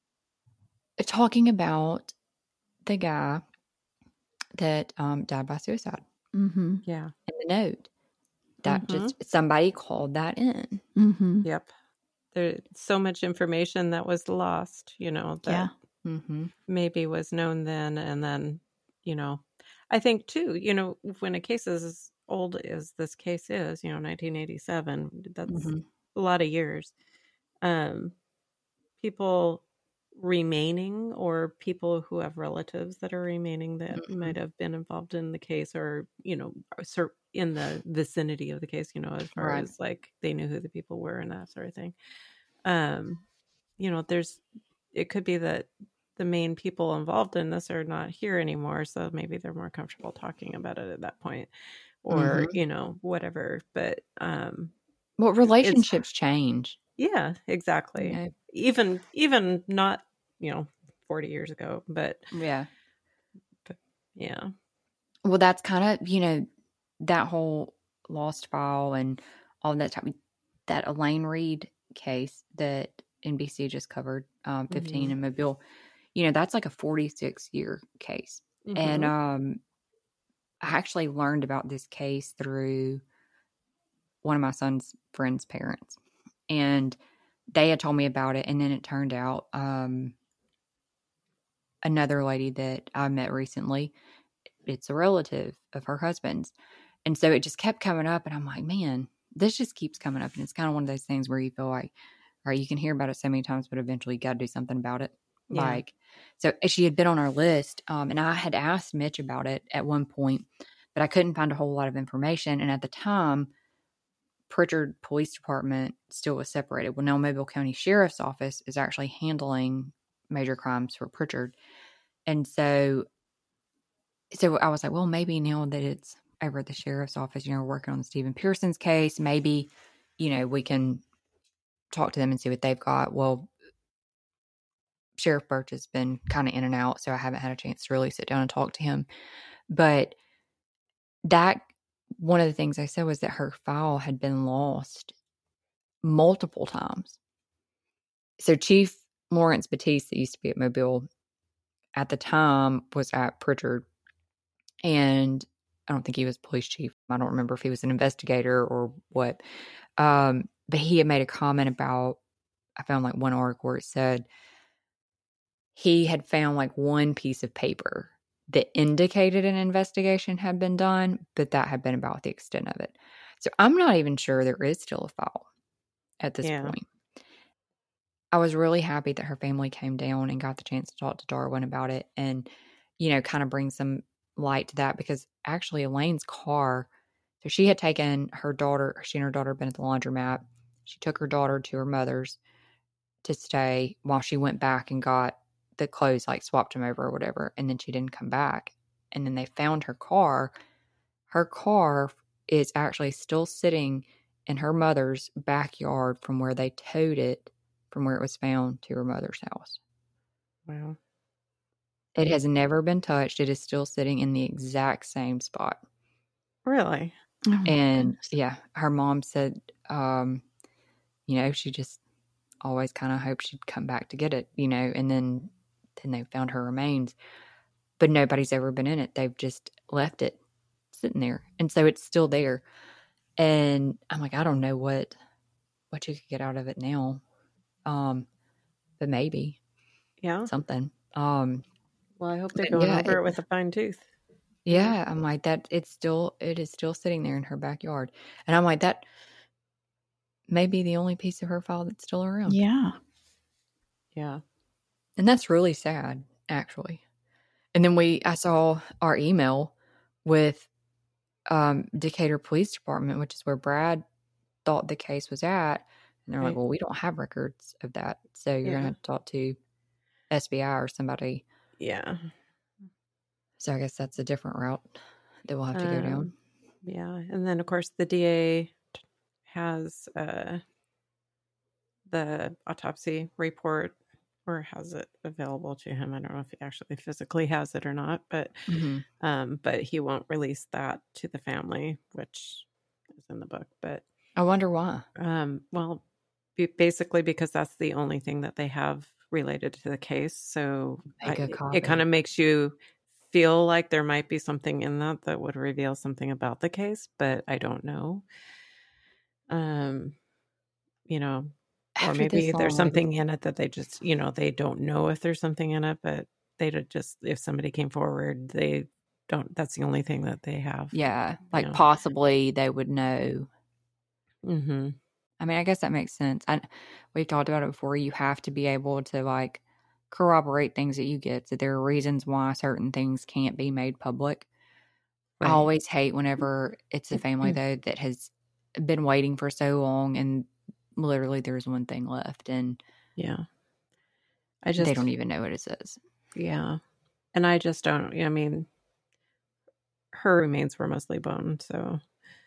[SPEAKER 3] talking about the guy that um died by suicide.
[SPEAKER 5] Mm-hmm.
[SPEAKER 4] Yeah.
[SPEAKER 3] In the note that
[SPEAKER 4] mm-hmm.
[SPEAKER 3] just somebody called that in.
[SPEAKER 5] Mm-hmm.
[SPEAKER 4] Yep. There's so much information that was lost, you know, that
[SPEAKER 5] yeah.
[SPEAKER 3] mm-hmm.
[SPEAKER 4] maybe was known then. And then, you know, I think too, you know, when a case is as old as this case is, you know, nineteen eighty-seven, that's
[SPEAKER 3] mm-hmm.
[SPEAKER 4] a lot of years. Um, people remaining, or people who have relatives that are remaining that mm-hmm. might have been involved in the case, or, you know, in the vicinity of the case, you know, as far
[SPEAKER 3] right.
[SPEAKER 4] as like they knew who the people were and that sort of thing. Um, you know, there's, it could be that the main people involved in this are not here anymore, so maybe they're more comfortable talking about it at that point, or, mm-hmm. you know, whatever. But, um,
[SPEAKER 3] well, relationships change.
[SPEAKER 4] Yeah, exactly.
[SPEAKER 3] Yeah.
[SPEAKER 4] Even, even not, you know, forty years ago, but
[SPEAKER 3] yeah,
[SPEAKER 4] but, yeah.
[SPEAKER 3] Well, that's kind of, you know, that whole Lost File and all that type, that Elaine Reed case that N B C just covered, um, fifteen mm-hmm. in Mobile, you know, that's like a forty-six year case. Mm-hmm. And um, I actually learned about this case through one of my son's friend's parents. And they had told me about it. And then it turned out um, another lady that I met recently, it's a relative of her husband's. And so it just kept coming up. And I'm like, man, this just keeps coming up. And it's kind of one of those things where you feel like, all right, you can hear about it so many times, but eventually you got to do something about it. Yeah. Like, so she had been on our list. Um, and I had asked Mitch about it at one point, but I couldn't find a whole lot of information. And at the time, Pritchard Police Department still was separated. Well, now Mobile County Sheriff's Office is actually handling major crimes for Pritchard. And so, so I was like, well, maybe now that it's over at the Sheriff's Office, you know, we're working on Stephen Pearson's case, maybe, you know, we can talk to them and see what they've got. Well, Sheriff Birch has been kind of in and out, so I haven't had a chance to really sit down and talk to him. But that, one of the things I said was that her file had been lost multiple times. So Chief Lawrence Batiste, that used to be at Mobile at the time, was at Pritchard. And I don't think he was police chief. I don't remember if he was an investigator or what. Um, but he had made a comment about, I found like one article where it said he had found like one piece of paper that indicated an investigation had been done, but that had been about the extent of it. So I'm not even sure there is still a file at this yeah. point. I was really happy that her family came down and got the chance to talk to Darwin about it and, you know, kind of bring some light to that, because actually Elaine's car, so she had taken her daughter, she and her daughter had been at the laundromat. She took her daughter to her mother's to stay while she went back and got the clothes, like swapped them over or whatever. And then she didn't come back. And then they found her car. Her car is actually still sitting in her mother's backyard from where they towed it from where it was found to her mother's house.
[SPEAKER 4] Wow.
[SPEAKER 3] It has never been touched. It is still sitting in the exact same spot.
[SPEAKER 4] Really?
[SPEAKER 3] Oh and yeah, her mom said, um, you know, she just always kind of hoped she'd come back to get it, you know, and then then they found her remains. But nobody's ever been in it. They've just left it sitting there. And so it's still there. And I'm like, I don't know what what you could get out of it now. Um, but maybe.
[SPEAKER 4] Yeah.
[SPEAKER 3] Something. Um
[SPEAKER 4] Well, I hope they're going
[SPEAKER 3] yeah,
[SPEAKER 4] over it,
[SPEAKER 3] it
[SPEAKER 4] with a fine tooth.
[SPEAKER 3] Yeah, I'm like that. It's still, it is still sitting there in her backyard, and I'm like that may be the only piece of her file that's still around.
[SPEAKER 5] Yeah.
[SPEAKER 4] Yeah.
[SPEAKER 3] And that's really sad, actually. And then we, I saw our email with um, Decatur Police Department, which is where Brad thought the case was at, and they're
[SPEAKER 4] Right.
[SPEAKER 3] like, "Well, we don't have records of that, so you're
[SPEAKER 4] Yeah.
[SPEAKER 3] gonna have to talk to S B I or somebody."
[SPEAKER 4] Yeah.
[SPEAKER 3] So I guess that's a different route that we'll have to go down.
[SPEAKER 4] Um, yeah. And then, of course, the D A has uh, the autopsy report, or has it available to him. I don't know if he actually physically has it or not, but
[SPEAKER 3] Mm-hmm.
[SPEAKER 4] um, but he won't release that to the family, which is in the book. But
[SPEAKER 3] I wonder why.
[SPEAKER 4] um, well, be- basically because that's the only thing that they have related to the case. So
[SPEAKER 3] Make a
[SPEAKER 4] I- it
[SPEAKER 3] copy.
[SPEAKER 4] kind of makes you feel like there might be something in that that would reveal something about the case, but I don't know. Um, you know, or
[SPEAKER 3] After
[SPEAKER 4] maybe
[SPEAKER 3] this
[SPEAKER 4] there's
[SPEAKER 3] long,
[SPEAKER 4] something in it that they just, you know, they don't know if there's something in it, but they just, if somebody came forward, they don't, that's the only thing that they have.
[SPEAKER 3] yeah, like
[SPEAKER 4] Yeah.
[SPEAKER 3] possibly they would know.
[SPEAKER 4] Mm-hmm.
[SPEAKER 3] I mean, I guess that makes sense. I, we've talked about it before. You have to be able to like corroborate things that you get. So there are reasons why certain things can't be made public.
[SPEAKER 4] Right.
[SPEAKER 3] I always hate whenever it's a family
[SPEAKER 4] Mm-hmm.
[SPEAKER 3] though that has been waiting for so long and literally there's one thing left and
[SPEAKER 4] Yeah. I just,
[SPEAKER 3] they don't even know what it says.
[SPEAKER 4] yeah. And I just don't, I mean, her remains were mostly bone. So,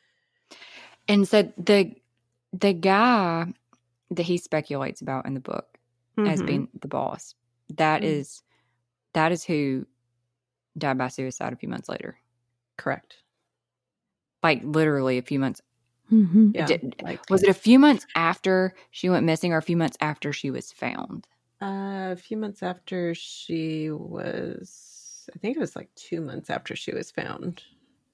[SPEAKER 3] And so the the guy that he speculates about in the book as
[SPEAKER 4] Mhm.
[SPEAKER 3] being the boss, that
[SPEAKER 4] Mhm.
[SPEAKER 3] is that is who died by suicide a few months later.
[SPEAKER 4] Correct.
[SPEAKER 3] Like literally a few months.
[SPEAKER 5] Mm-hmm.
[SPEAKER 4] Yeah.
[SPEAKER 3] Did-
[SPEAKER 4] like,
[SPEAKER 3] Was it a few months after she went missing or a few months after she was found?
[SPEAKER 4] Uh, a few months after she was, I think it was like two months after she was found.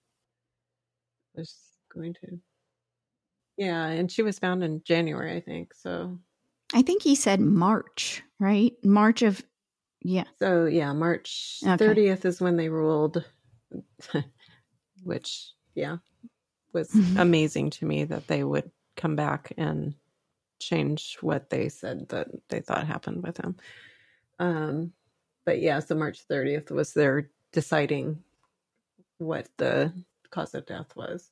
[SPEAKER 4] I was going to, yeah, and she was found in January, I think. So,
[SPEAKER 5] I think he said March, right? March of, yeah.
[SPEAKER 4] so yeah, March
[SPEAKER 5] Okay.
[SPEAKER 4] thirtieth is when they ruled, which, yeah, was
[SPEAKER 5] Mhm.
[SPEAKER 4] amazing to me that they would come back and change what they said that they thought happened with him. Um, but yeah, so March thirtieth was their deciding what the cause of death was.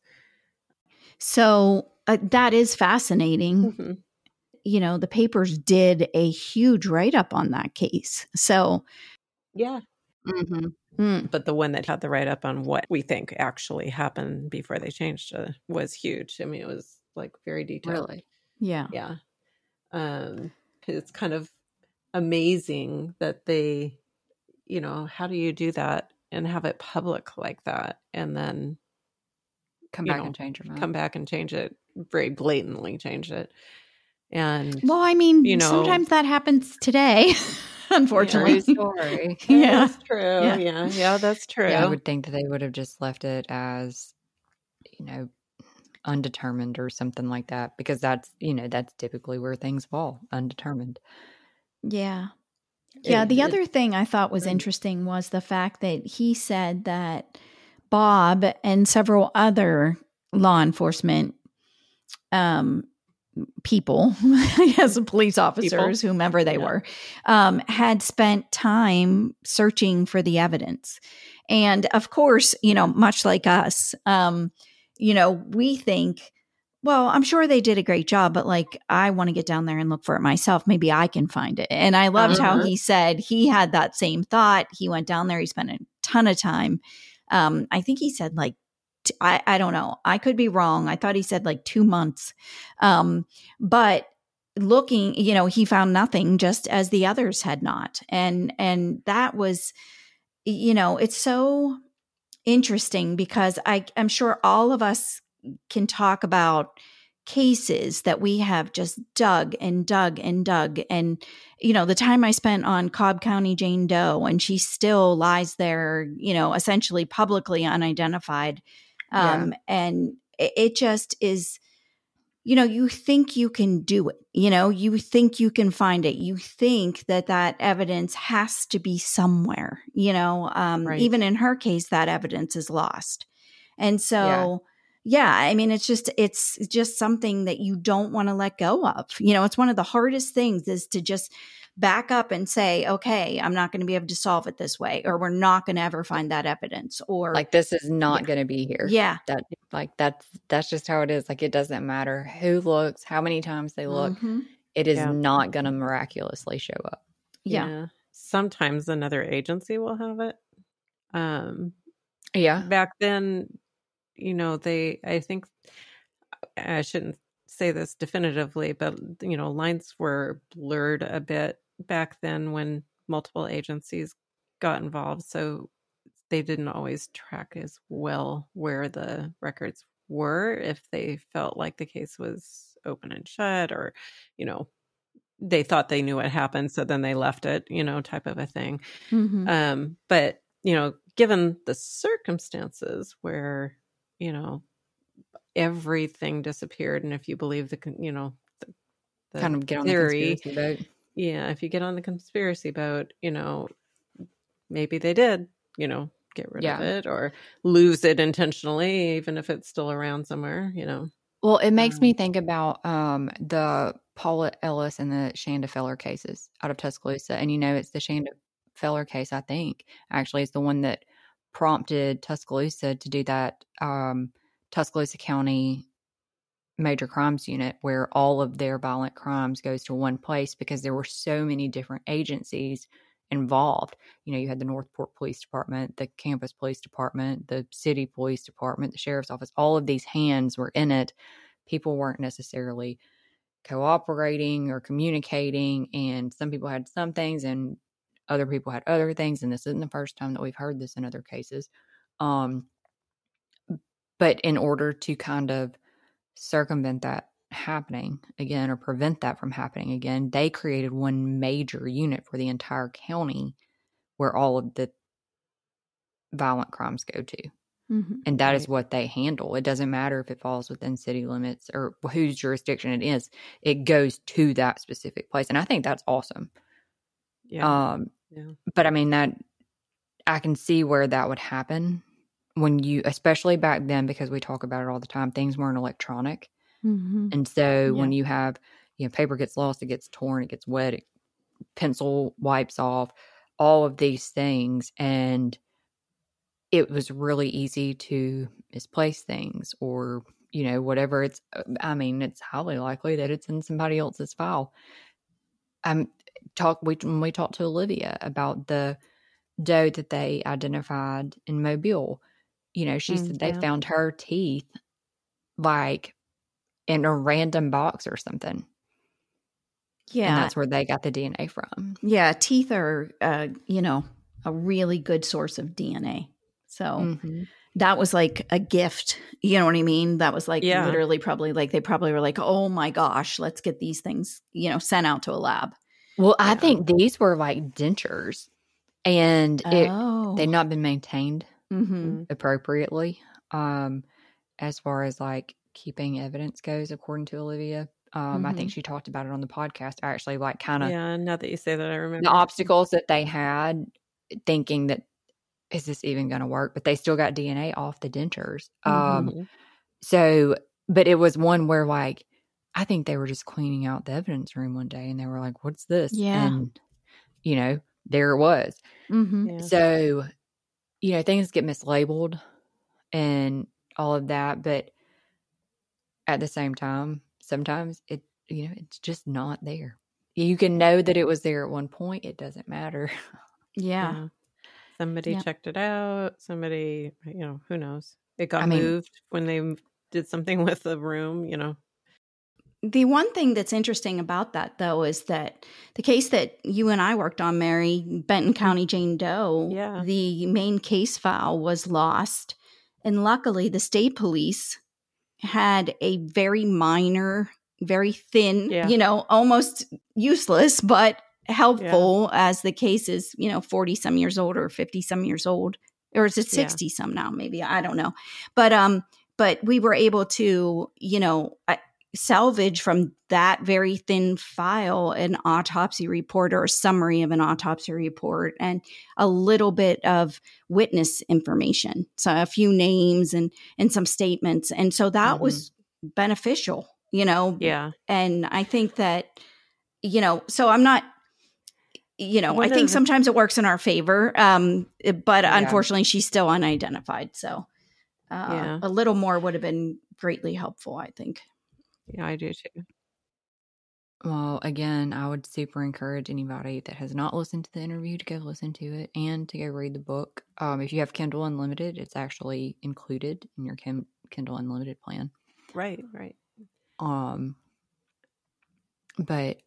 [SPEAKER 5] So uh, that is fascinating.
[SPEAKER 4] Mm-hmm.
[SPEAKER 5] You know, the papers did a huge write up on that case. So,
[SPEAKER 4] Yeah.
[SPEAKER 3] Mm-hmm.
[SPEAKER 5] mm,
[SPEAKER 4] But the one that had the write up on what we think actually happened before they changed it was huge. I mean, it was like very detailed.
[SPEAKER 3] Really?
[SPEAKER 5] yeah.
[SPEAKER 4] Yeah. Um, 'cause it's kind of amazing that they, you know, how do you do that and have it public like that? And then
[SPEAKER 3] Come
[SPEAKER 4] You
[SPEAKER 3] back
[SPEAKER 4] know,
[SPEAKER 3] and change your mind.
[SPEAKER 4] come back and change it, very blatantly change it. And
[SPEAKER 5] Well, I mean,
[SPEAKER 4] You know-
[SPEAKER 5] sometimes that happens today, unfortunately.
[SPEAKER 3] True story.
[SPEAKER 5] Yeah.
[SPEAKER 4] that's true.
[SPEAKER 5] Yeah.
[SPEAKER 4] Yeah. yeah, that's true.
[SPEAKER 3] Yeah, I would think that they would have just left it as, you know, undetermined or something like that because that's, you know, that's typically where things fall, undetermined.
[SPEAKER 5] Yeah. Yeah.
[SPEAKER 4] It-
[SPEAKER 5] The
[SPEAKER 4] it-
[SPEAKER 5] other thing I thought was
[SPEAKER 4] Right.
[SPEAKER 5] interesting was the fact that he said that Bob and several other law enforcement um, people, I guess police officers, whomever they
[SPEAKER 4] Yeah.
[SPEAKER 5] were, um, had spent time searching for the evidence. And of course, you know, much like us, um, you know, we think, well, I'm sure they did a great job, but like, I want to get down there and look for it myself. Maybe I can find it. And I loved how
[SPEAKER 4] Uh-huh.
[SPEAKER 5] he said he had that same thought. He went down there, he spent a ton of time. Um, I think he said like, t- I, I don't know. I could be wrong. I thought he said like two months. Um, but looking, you know, he found nothing just as the others had not. And, and that was, you know, it's so interesting because I, I'm sure all of us can talk about cases that we have just dug and dug and dug. And, you know, the time I spent on Cobb County Jane Doe, and she still lies there, you know, essentially publicly unidentified. Um, yeah. And it, it just is, you know, you think you can do it, you know, you think you can find it. You think that that evidence has to be somewhere, you know, um, right. Even in her case, that evidence is lost. And so, yeah. yeah, I mean, it's just, it's just something that you don't want to let go of. You know, it's one of the hardest things is to just back up and say, okay, I'm not going to be able to solve it this way, or we're not going to ever find that evidence, or
[SPEAKER 3] like, this is not
[SPEAKER 5] yeah.
[SPEAKER 3] going to be here.
[SPEAKER 5] Yeah.
[SPEAKER 3] That like, that's, that's just how it is. Like, it doesn't matter who looks, how many times they look, mm-hmm. it is yeah. not going to miraculously show up.
[SPEAKER 5] Yeah.
[SPEAKER 4] yeah. Sometimes another agency will have it. Um,
[SPEAKER 3] yeah.
[SPEAKER 4] Back then, you know, they, I think, I shouldn't say this definitively, but, you know, lines were blurred a bit back then when multiple agencies got involved. So they didn't always track as well where the records were, if they felt like the case was open and shut, or, you know, they thought they knew what happened, so then they left it, you know, type of a thing.
[SPEAKER 5] Mm-hmm.
[SPEAKER 4] Um, but, you know, given the circumstances where, you know, everything disappeared, and if you believe the, you know, the, the
[SPEAKER 3] kind of get on
[SPEAKER 4] theory,
[SPEAKER 3] the conspiracy boat.
[SPEAKER 4] Yeah, if you get on the conspiracy boat, you know, maybe they did, you know, get rid yeah. of it or lose it intentionally, even if it's still around somewhere, you know.
[SPEAKER 3] Well, it makes um, me think about um, the Paula Ellis and the Shanda Feller cases out of Tuscaloosa. And, you know, it's the Shanda Feller case, I think, actually is the one that prompted Tuscaloosa to do that um, Tuscaloosa County Major Crimes Unit, where all of their violent crimes goes to one place, because there were so many different agencies involved. You know, you had the Northport Police Department, the Campus Police Department, the City Police Department, the Sheriff's Office. All of these hands were in it. People weren't necessarily cooperating or communicating, and some people had some things and other people had other things. And this isn't the first time that we've heard this in other cases. Um, but in order to kind of circumvent that happening again, or prevent that from happening again, they created one major unit for the entire county where all of the violent crimes go to.
[SPEAKER 5] Mm-hmm.
[SPEAKER 3] And that
[SPEAKER 4] right.
[SPEAKER 3] is what they handle. It doesn't matter if it falls within city limits or whose jurisdiction it is. It goes to that specific place. And I think that's awesome.
[SPEAKER 4] Yeah.
[SPEAKER 3] Um,
[SPEAKER 4] yeah.
[SPEAKER 3] But I mean, that I can see where that would happen when you, especially back then, because we talk about it all the time, things weren't electronic.
[SPEAKER 5] Mm-hmm.
[SPEAKER 3] And so
[SPEAKER 5] yeah.
[SPEAKER 3] when you have, you know, paper gets lost, it gets torn, it gets wet, it, pencil wipes off, all of these things. And it was really easy to misplace things, or, you know, whatever. It's, I mean, it's highly likely that it's in somebody else's file. Um, talk, we, when we talked to Olivia about the doe that they identified in Mobile, you know, she mm, said they yeah. found her teeth like in a random box or something.
[SPEAKER 5] Yeah.
[SPEAKER 3] And that's where they got the D N A from.
[SPEAKER 5] Yeah. Teeth are, uh, you know, a really good source of D N A. So mm-hmm. that was like a gift. You know what I mean? That was like yeah. literally probably like, they probably were like, oh my gosh, let's get these things, you know, sent out to a lab.
[SPEAKER 3] Well, yeah. I think these were like dentures, and it, oh. they'd not been maintained
[SPEAKER 5] mm-hmm.
[SPEAKER 3] appropriately. Um, as far as like keeping evidence goes, according to Olivia. Um, mm-hmm. I think she talked about it on the podcast, actually, like kind of.
[SPEAKER 4] Yeah, now that you say that, I remember.
[SPEAKER 3] The obstacles that they had, thinking that, is this even going to work? But they still got D N A off the dentures. Um,
[SPEAKER 5] mm-hmm.
[SPEAKER 3] So, but it was one where like, I think they were just cleaning out the evidence room one day and they were like, what's this?
[SPEAKER 5] Yeah.
[SPEAKER 3] And, you know, there it was.
[SPEAKER 5] Mm-hmm.
[SPEAKER 3] Yeah. So, you know, things get mislabeled and all of that. But at the same time, sometimes it, you know, it's just not there. You can know that it was there at one point. It doesn't matter.
[SPEAKER 5] Yeah.
[SPEAKER 4] yeah. Somebody yeah. checked it out. Somebody, you know, who knows? It got
[SPEAKER 3] I mean,
[SPEAKER 4] moved when they did something with the room, you know.
[SPEAKER 5] The one thing that's interesting about that, though, is that the case that you and I worked on, Mary, Benton County Jane Doe,
[SPEAKER 4] yeah.
[SPEAKER 5] the main case file was lost. And luckily, the state police had a very minor, very thin,
[SPEAKER 4] Yeah.
[SPEAKER 5] you know, almost useless, but helpful yeah. as the case is, you know, forty some years old or fifty some years old, or is it sixty yeah. some now? Maybe, I don't know. But, um, but we were able to, you know, I, salvage from that very thin file an autopsy report or a summary of an autopsy report and a little bit of witness information. So a few names and, and some statements. And so that mm-hmm. was beneficial, you know?
[SPEAKER 4] Yeah.
[SPEAKER 5] And I think that, you know, so I'm not, you know, One I think
[SPEAKER 4] the-
[SPEAKER 5] sometimes it works in our favor. Um, but yeah. unfortunately she's still unidentified. So uh, yeah. a little more would have been greatly helpful, I think.
[SPEAKER 4] Yeah, I do too.
[SPEAKER 3] Well, again, I would super encourage anybody that has not listened to the interview to go listen to it and to go read the book. Um, if you have Kindle Unlimited, it's actually included in your Kim- Kindle Unlimited plan.
[SPEAKER 4] Right, right.
[SPEAKER 3] Um, but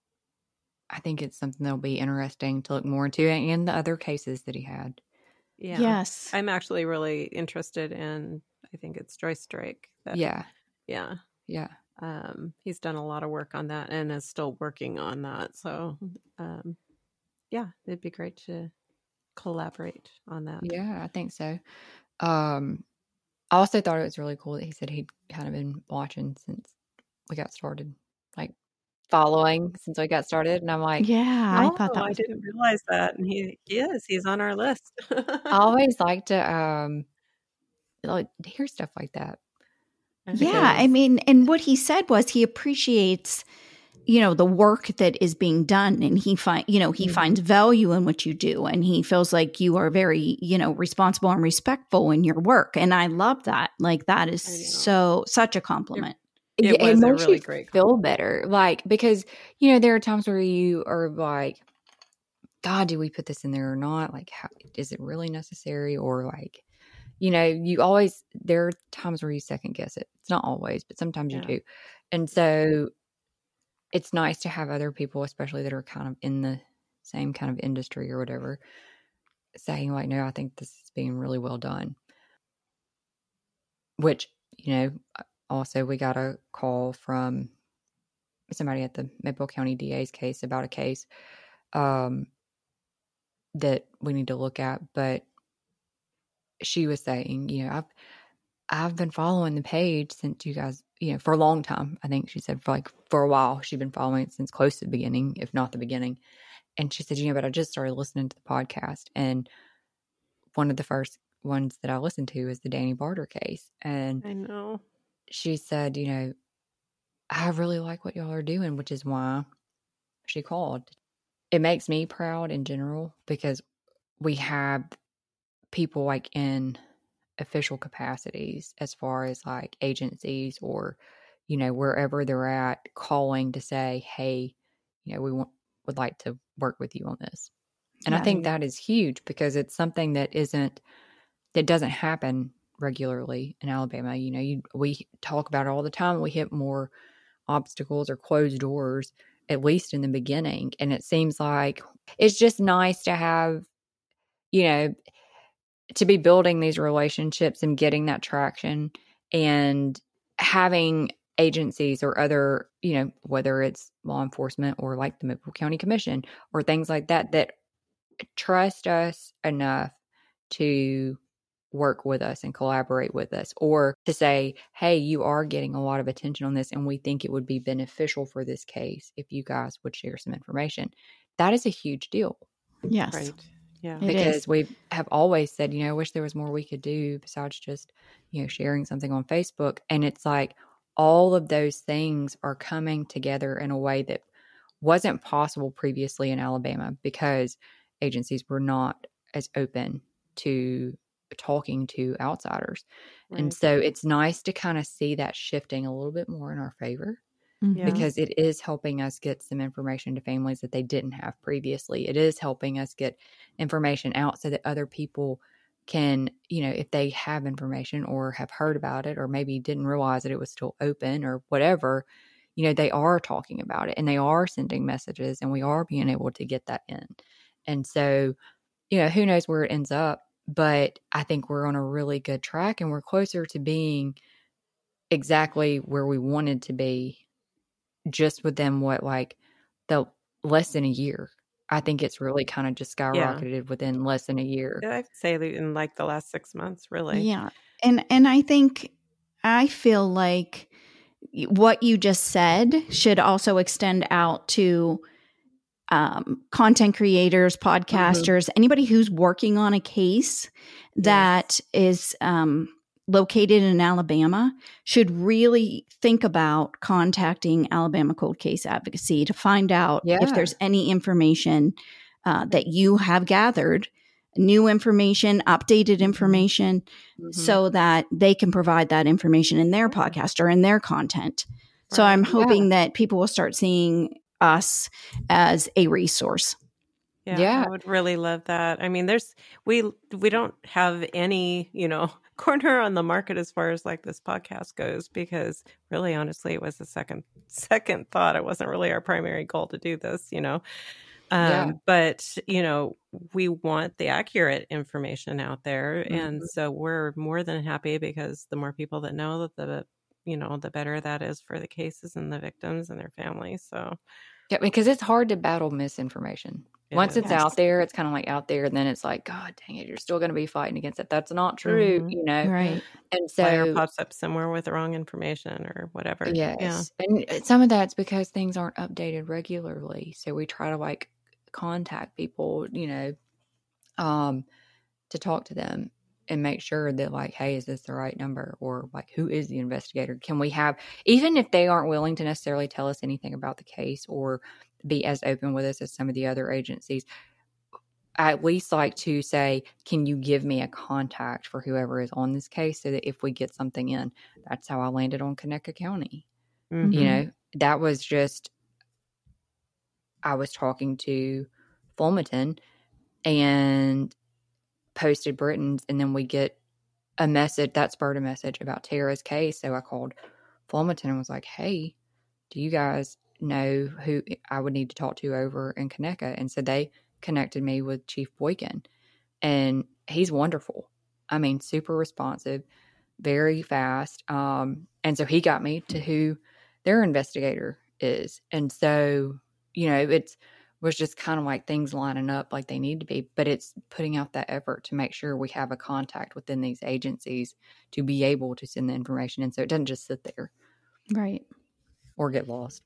[SPEAKER 3] I think it's something that'll be interesting to look more into, and the other cases that he had.
[SPEAKER 4] Yeah.
[SPEAKER 5] Yes.
[SPEAKER 4] I'm actually really interested in, I think it's Joyce Drake. That,
[SPEAKER 3] yeah.
[SPEAKER 4] Yeah.
[SPEAKER 3] Yeah.
[SPEAKER 4] Um, he's done a lot of work on that and is still working on that. So, um, yeah, it'd be great to collaborate on that.
[SPEAKER 3] Yeah, I think so. Um, I also thought it was really cool that he said he'd kind of been watching since we got started, like following since we got started. And I'm like,
[SPEAKER 5] yeah,
[SPEAKER 4] oh,
[SPEAKER 5] I thought that
[SPEAKER 4] I
[SPEAKER 5] was-
[SPEAKER 4] didn't realize that. And he, he is, he's on our list.
[SPEAKER 3] I always like to, um, like hear stuff like that.
[SPEAKER 5] Yeah, I mean, and what he said was he appreciates, you know, the work that is being done, and he find, you know, he mm-hmm. finds value in what you do, and he feels like you are very, you know, responsible and respectful in your work, and I love that. Like that is so such a compliment.
[SPEAKER 4] It, it,
[SPEAKER 3] yeah,
[SPEAKER 4] was
[SPEAKER 3] it makes
[SPEAKER 4] a really
[SPEAKER 3] you
[SPEAKER 4] great
[SPEAKER 3] feel better, like because you know there are times where you are like, God, do we put this in there or not? Like, how is it really necessary, or like. You know, you always, there are times where you second guess it. It's not always, but sometimes
[SPEAKER 4] yeah.
[SPEAKER 3] you do. And so it's nice to have other people, especially that are kind of in the same kind of industry or whatever, saying like, no, I think this is being really well done. Which, you know, also we got a call from somebody at the Mobile County D A's case about a case um, that we need to look at, but she was saying, you know, I've I've been following the page since you guys, you know, for a long time. I think she said for like for a while. She'd been following it since close to the beginning, if not the beginning. And she said, you know, but I just started listening to the podcast, and one of the first ones that I listened to is the Danny Barter case. And
[SPEAKER 4] I know.
[SPEAKER 3] She said, you know, I really like what y'all are doing, which is why she called. It makes me proud in general because we have people like in official capacities as far as like agencies or, you know, wherever they're at calling to say, hey, you know, we want, would like to work with you on this. And yeah, I think yeah. that is huge because it's something that isn't, that doesn't happen regularly in Alabama. You know, you, we talk about it all the time. We hit more obstacles or closed doors, at least in the beginning. And it seems like it's just nice to have, you know, to be building these relationships and getting that traction and having agencies or other, you know, whether it's law enforcement or like the Mobile County Commission or things like that, that trust us enough to work with us and collaborate with us, or to say, hey, you are getting a lot of attention on this and we think it would be beneficial for this case if you guys would share some information. That is a huge deal.
[SPEAKER 5] Yes.
[SPEAKER 4] Right. Yeah.
[SPEAKER 3] Because we have always said, you know, I wish there was more we could do besides just, you know, sharing something on Facebook. And it's like all of those things are coming together in a way that wasn't possible previously in Alabama because agencies were not as open to talking to outsiders. Right. And so it's nice to kind of see that shifting a little bit more in our favor. Yeah. Because it is helping us get some information to families that they didn't have previously. It is helping us get information out so that other people can, you know, if they have information or have heard about it or maybe didn't realize that it was still open or whatever, you know, they are talking about it and they are sending messages and we are being able to get that in. And so, you know, who knows where it ends up, but I think we're on a really good track and we're closer to being exactly where we wanted to be just within what, like the less than a year. I think it's really kind of just skyrocketed yeah. within less than a year.
[SPEAKER 4] I'd say in like the last six months, really.
[SPEAKER 5] Yeah. And, and I think, I feel like what you just said should also extend out to um, content creators, podcasters, mm-hmm. anybody who's working on a case that yes. is um, located in Alabama should really think about contacting Alabama Cold Case Advocacy to find out yeah. if there's any information uh, that you have gathered, new information, updated information, mm-hmm. so that they can provide that information in their podcast or in their content. Right. So I'm hoping yeah. that people will start seeing us as a resource.
[SPEAKER 4] Yeah, yeah, I would really love that. I mean, there's we we don't have any, you know, corner on the market as far as like this podcast goes, because really, honestly, it was a second second thought. It wasn't really our primary goal to do this, you know. Um, yeah. But, you know, we want the accurate information out there. Mm-hmm. And so we're more than happy, because the more people that know, that the, you know, the better that is for the cases and the victims and their families. So,
[SPEAKER 3] yeah, because it's hard to battle misinformation. It Once is. it's yes. out there, it's kind of like out there, and then it's like, God dang it, you're still going to be fighting against it. That's not true, mm-hmm. you know?
[SPEAKER 5] Right.
[SPEAKER 3] And so
[SPEAKER 4] Flyer pops up somewhere with the wrong information or whatever.
[SPEAKER 3] Yes. Yeah. And some of that's because things aren't updated regularly. So we try to like contact people, you know, um, to talk to them and make sure that like, hey, is this the right number? Or like, who is the investigator? Can we have, even if they aren't willing to necessarily tell us anything about the case or be as open with us as some of the other agencies, I at least like to say, can you give me a contact for whoever is on this case, so that if we get something in? That's how I landed on Conecuh County. Mm-hmm. You know, that was just, I was talking to Fulmerton and posted Britton's, and then we get a message that spurred a message about Tara's case. So I called Fulmerton and was like, hey, do you guys know who I would need to talk to over in Conecuh? And so they connected me with Chief Boykin, and he's wonderful. I mean, super responsive, very fast. Um, and so he got me to who their investigator is. And so, you know, it's was just kind of like things lining up like they need to be, but it's putting out that effort to make sure we have a contact within these agencies to be able to send the information in, so it doesn't just sit there.
[SPEAKER 5] Right.
[SPEAKER 3] Or get lost.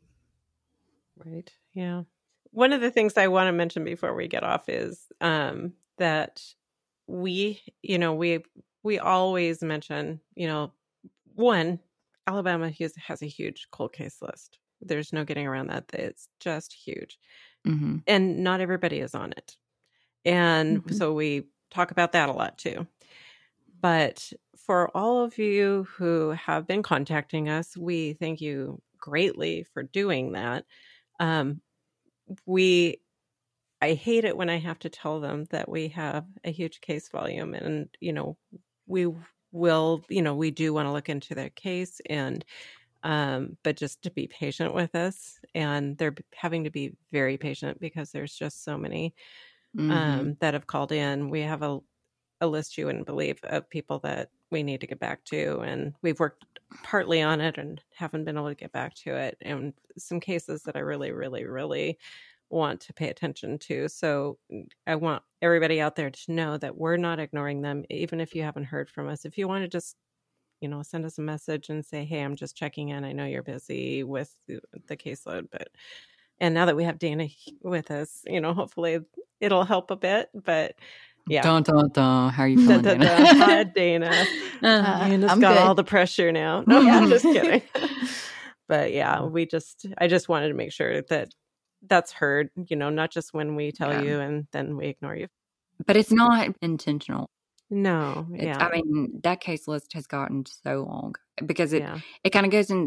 [SPEAKER 4] Right. Yeah. One of the things I want to mention before we get off is um, that we, you know, we, we always mention, you know, one, Alabama has, has a huge cold case list. There's no getting around that. It's just huge. Mm-hmm. And not everybody is on it. And mm-hmm. so we talk about that a lot too. But for all of you who have been contacting us, we thank you greatly for doing that. Um, we, I hate it when I have to tell them that we have a huge case volume, and, you know, we will, you know, we do want to look into their case, and Um, but just to be patient with us, and they're having to be very patient because there's just so many mm-hmm. um, that have called in. We have a, a list you wouldn't believe of people that we need to get back to, and we've worked partly on it and haven't been able to get back to it. And some cases that I really, really, really want to pay attention to. So I want everybody out there to know that we're not ignoring them, even if you haven't heard from us. If you want to just you know, send us a message and say, hey, I'm just checking in. I know you're busy with the, the caseload, but, and now that we have Dana with us, you know, hopefully it'll help a bit, but yeah.
[SPEAKER 3] Dun, dun, dun. How are you feeling,
[SPEAKER 4] dun,
[SPEAKER 3] Dana?
[SPEAKER 4] Dun, dun. Hi, Dana. Uh, Dana's I'm got good. all the pressure now. No, I'm just kidding. But yeah, we just, I just wanted to make sure that that's heard, you know, not just when we tell yeah. you and then we ignore you.
[SPEAKER 3] But it's not intentional.
[SPEAKER 4] No,
[SPEAKER 3] it's,
[SPEAKER 4] yeah.
[SPEAKER 3] I mean, that case list has gotten so long because it,
[SPEAKER 4] yeah.
[SPEAKER 3] it kind of goes in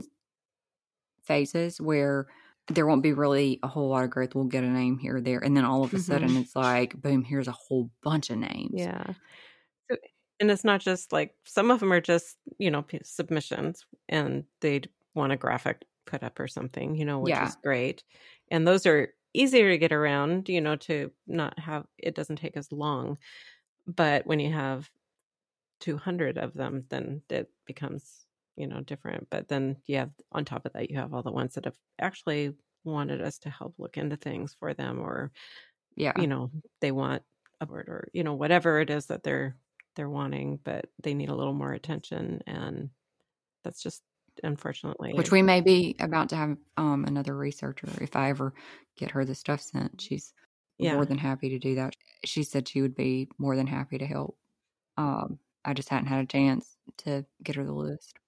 [SPEAKER 3] phases where there won't be really a whole lot of growth. We'll get a name here or there. And then all of a mm-hmm. sudden it's like, boom, here's a whole bunch of names.
[SPEAKER 4] Yeah. So, and it's not just like, some of them are just, you know, submissions, and they'd want a graphic put up or something, you know, which yeah. is great. And those are easier to get around, you know, to not have, it doesn't take as long. But when you have two hundred of them, then it becomes you know, different. But then you have, on top of that, you have all the ones that have actually wanted us to help look into things for them, or,
[SPEAKER 3] Yeah.
[SPEAKER 4] you know, they want a word, or, you know, whatever it is that they're, they're wanting, but they need a little more attention. And that's just, unfortunately,
[SPEAKER 3] Which we may be about to have um, another researcher. If I ever get her the stuff sent, she's
[SPEAKER 4] yeah.
[SPEAKER 3] more than happy to do that. She said she would be more than happy to help. Um, I just hadn't had a chance to get her the list.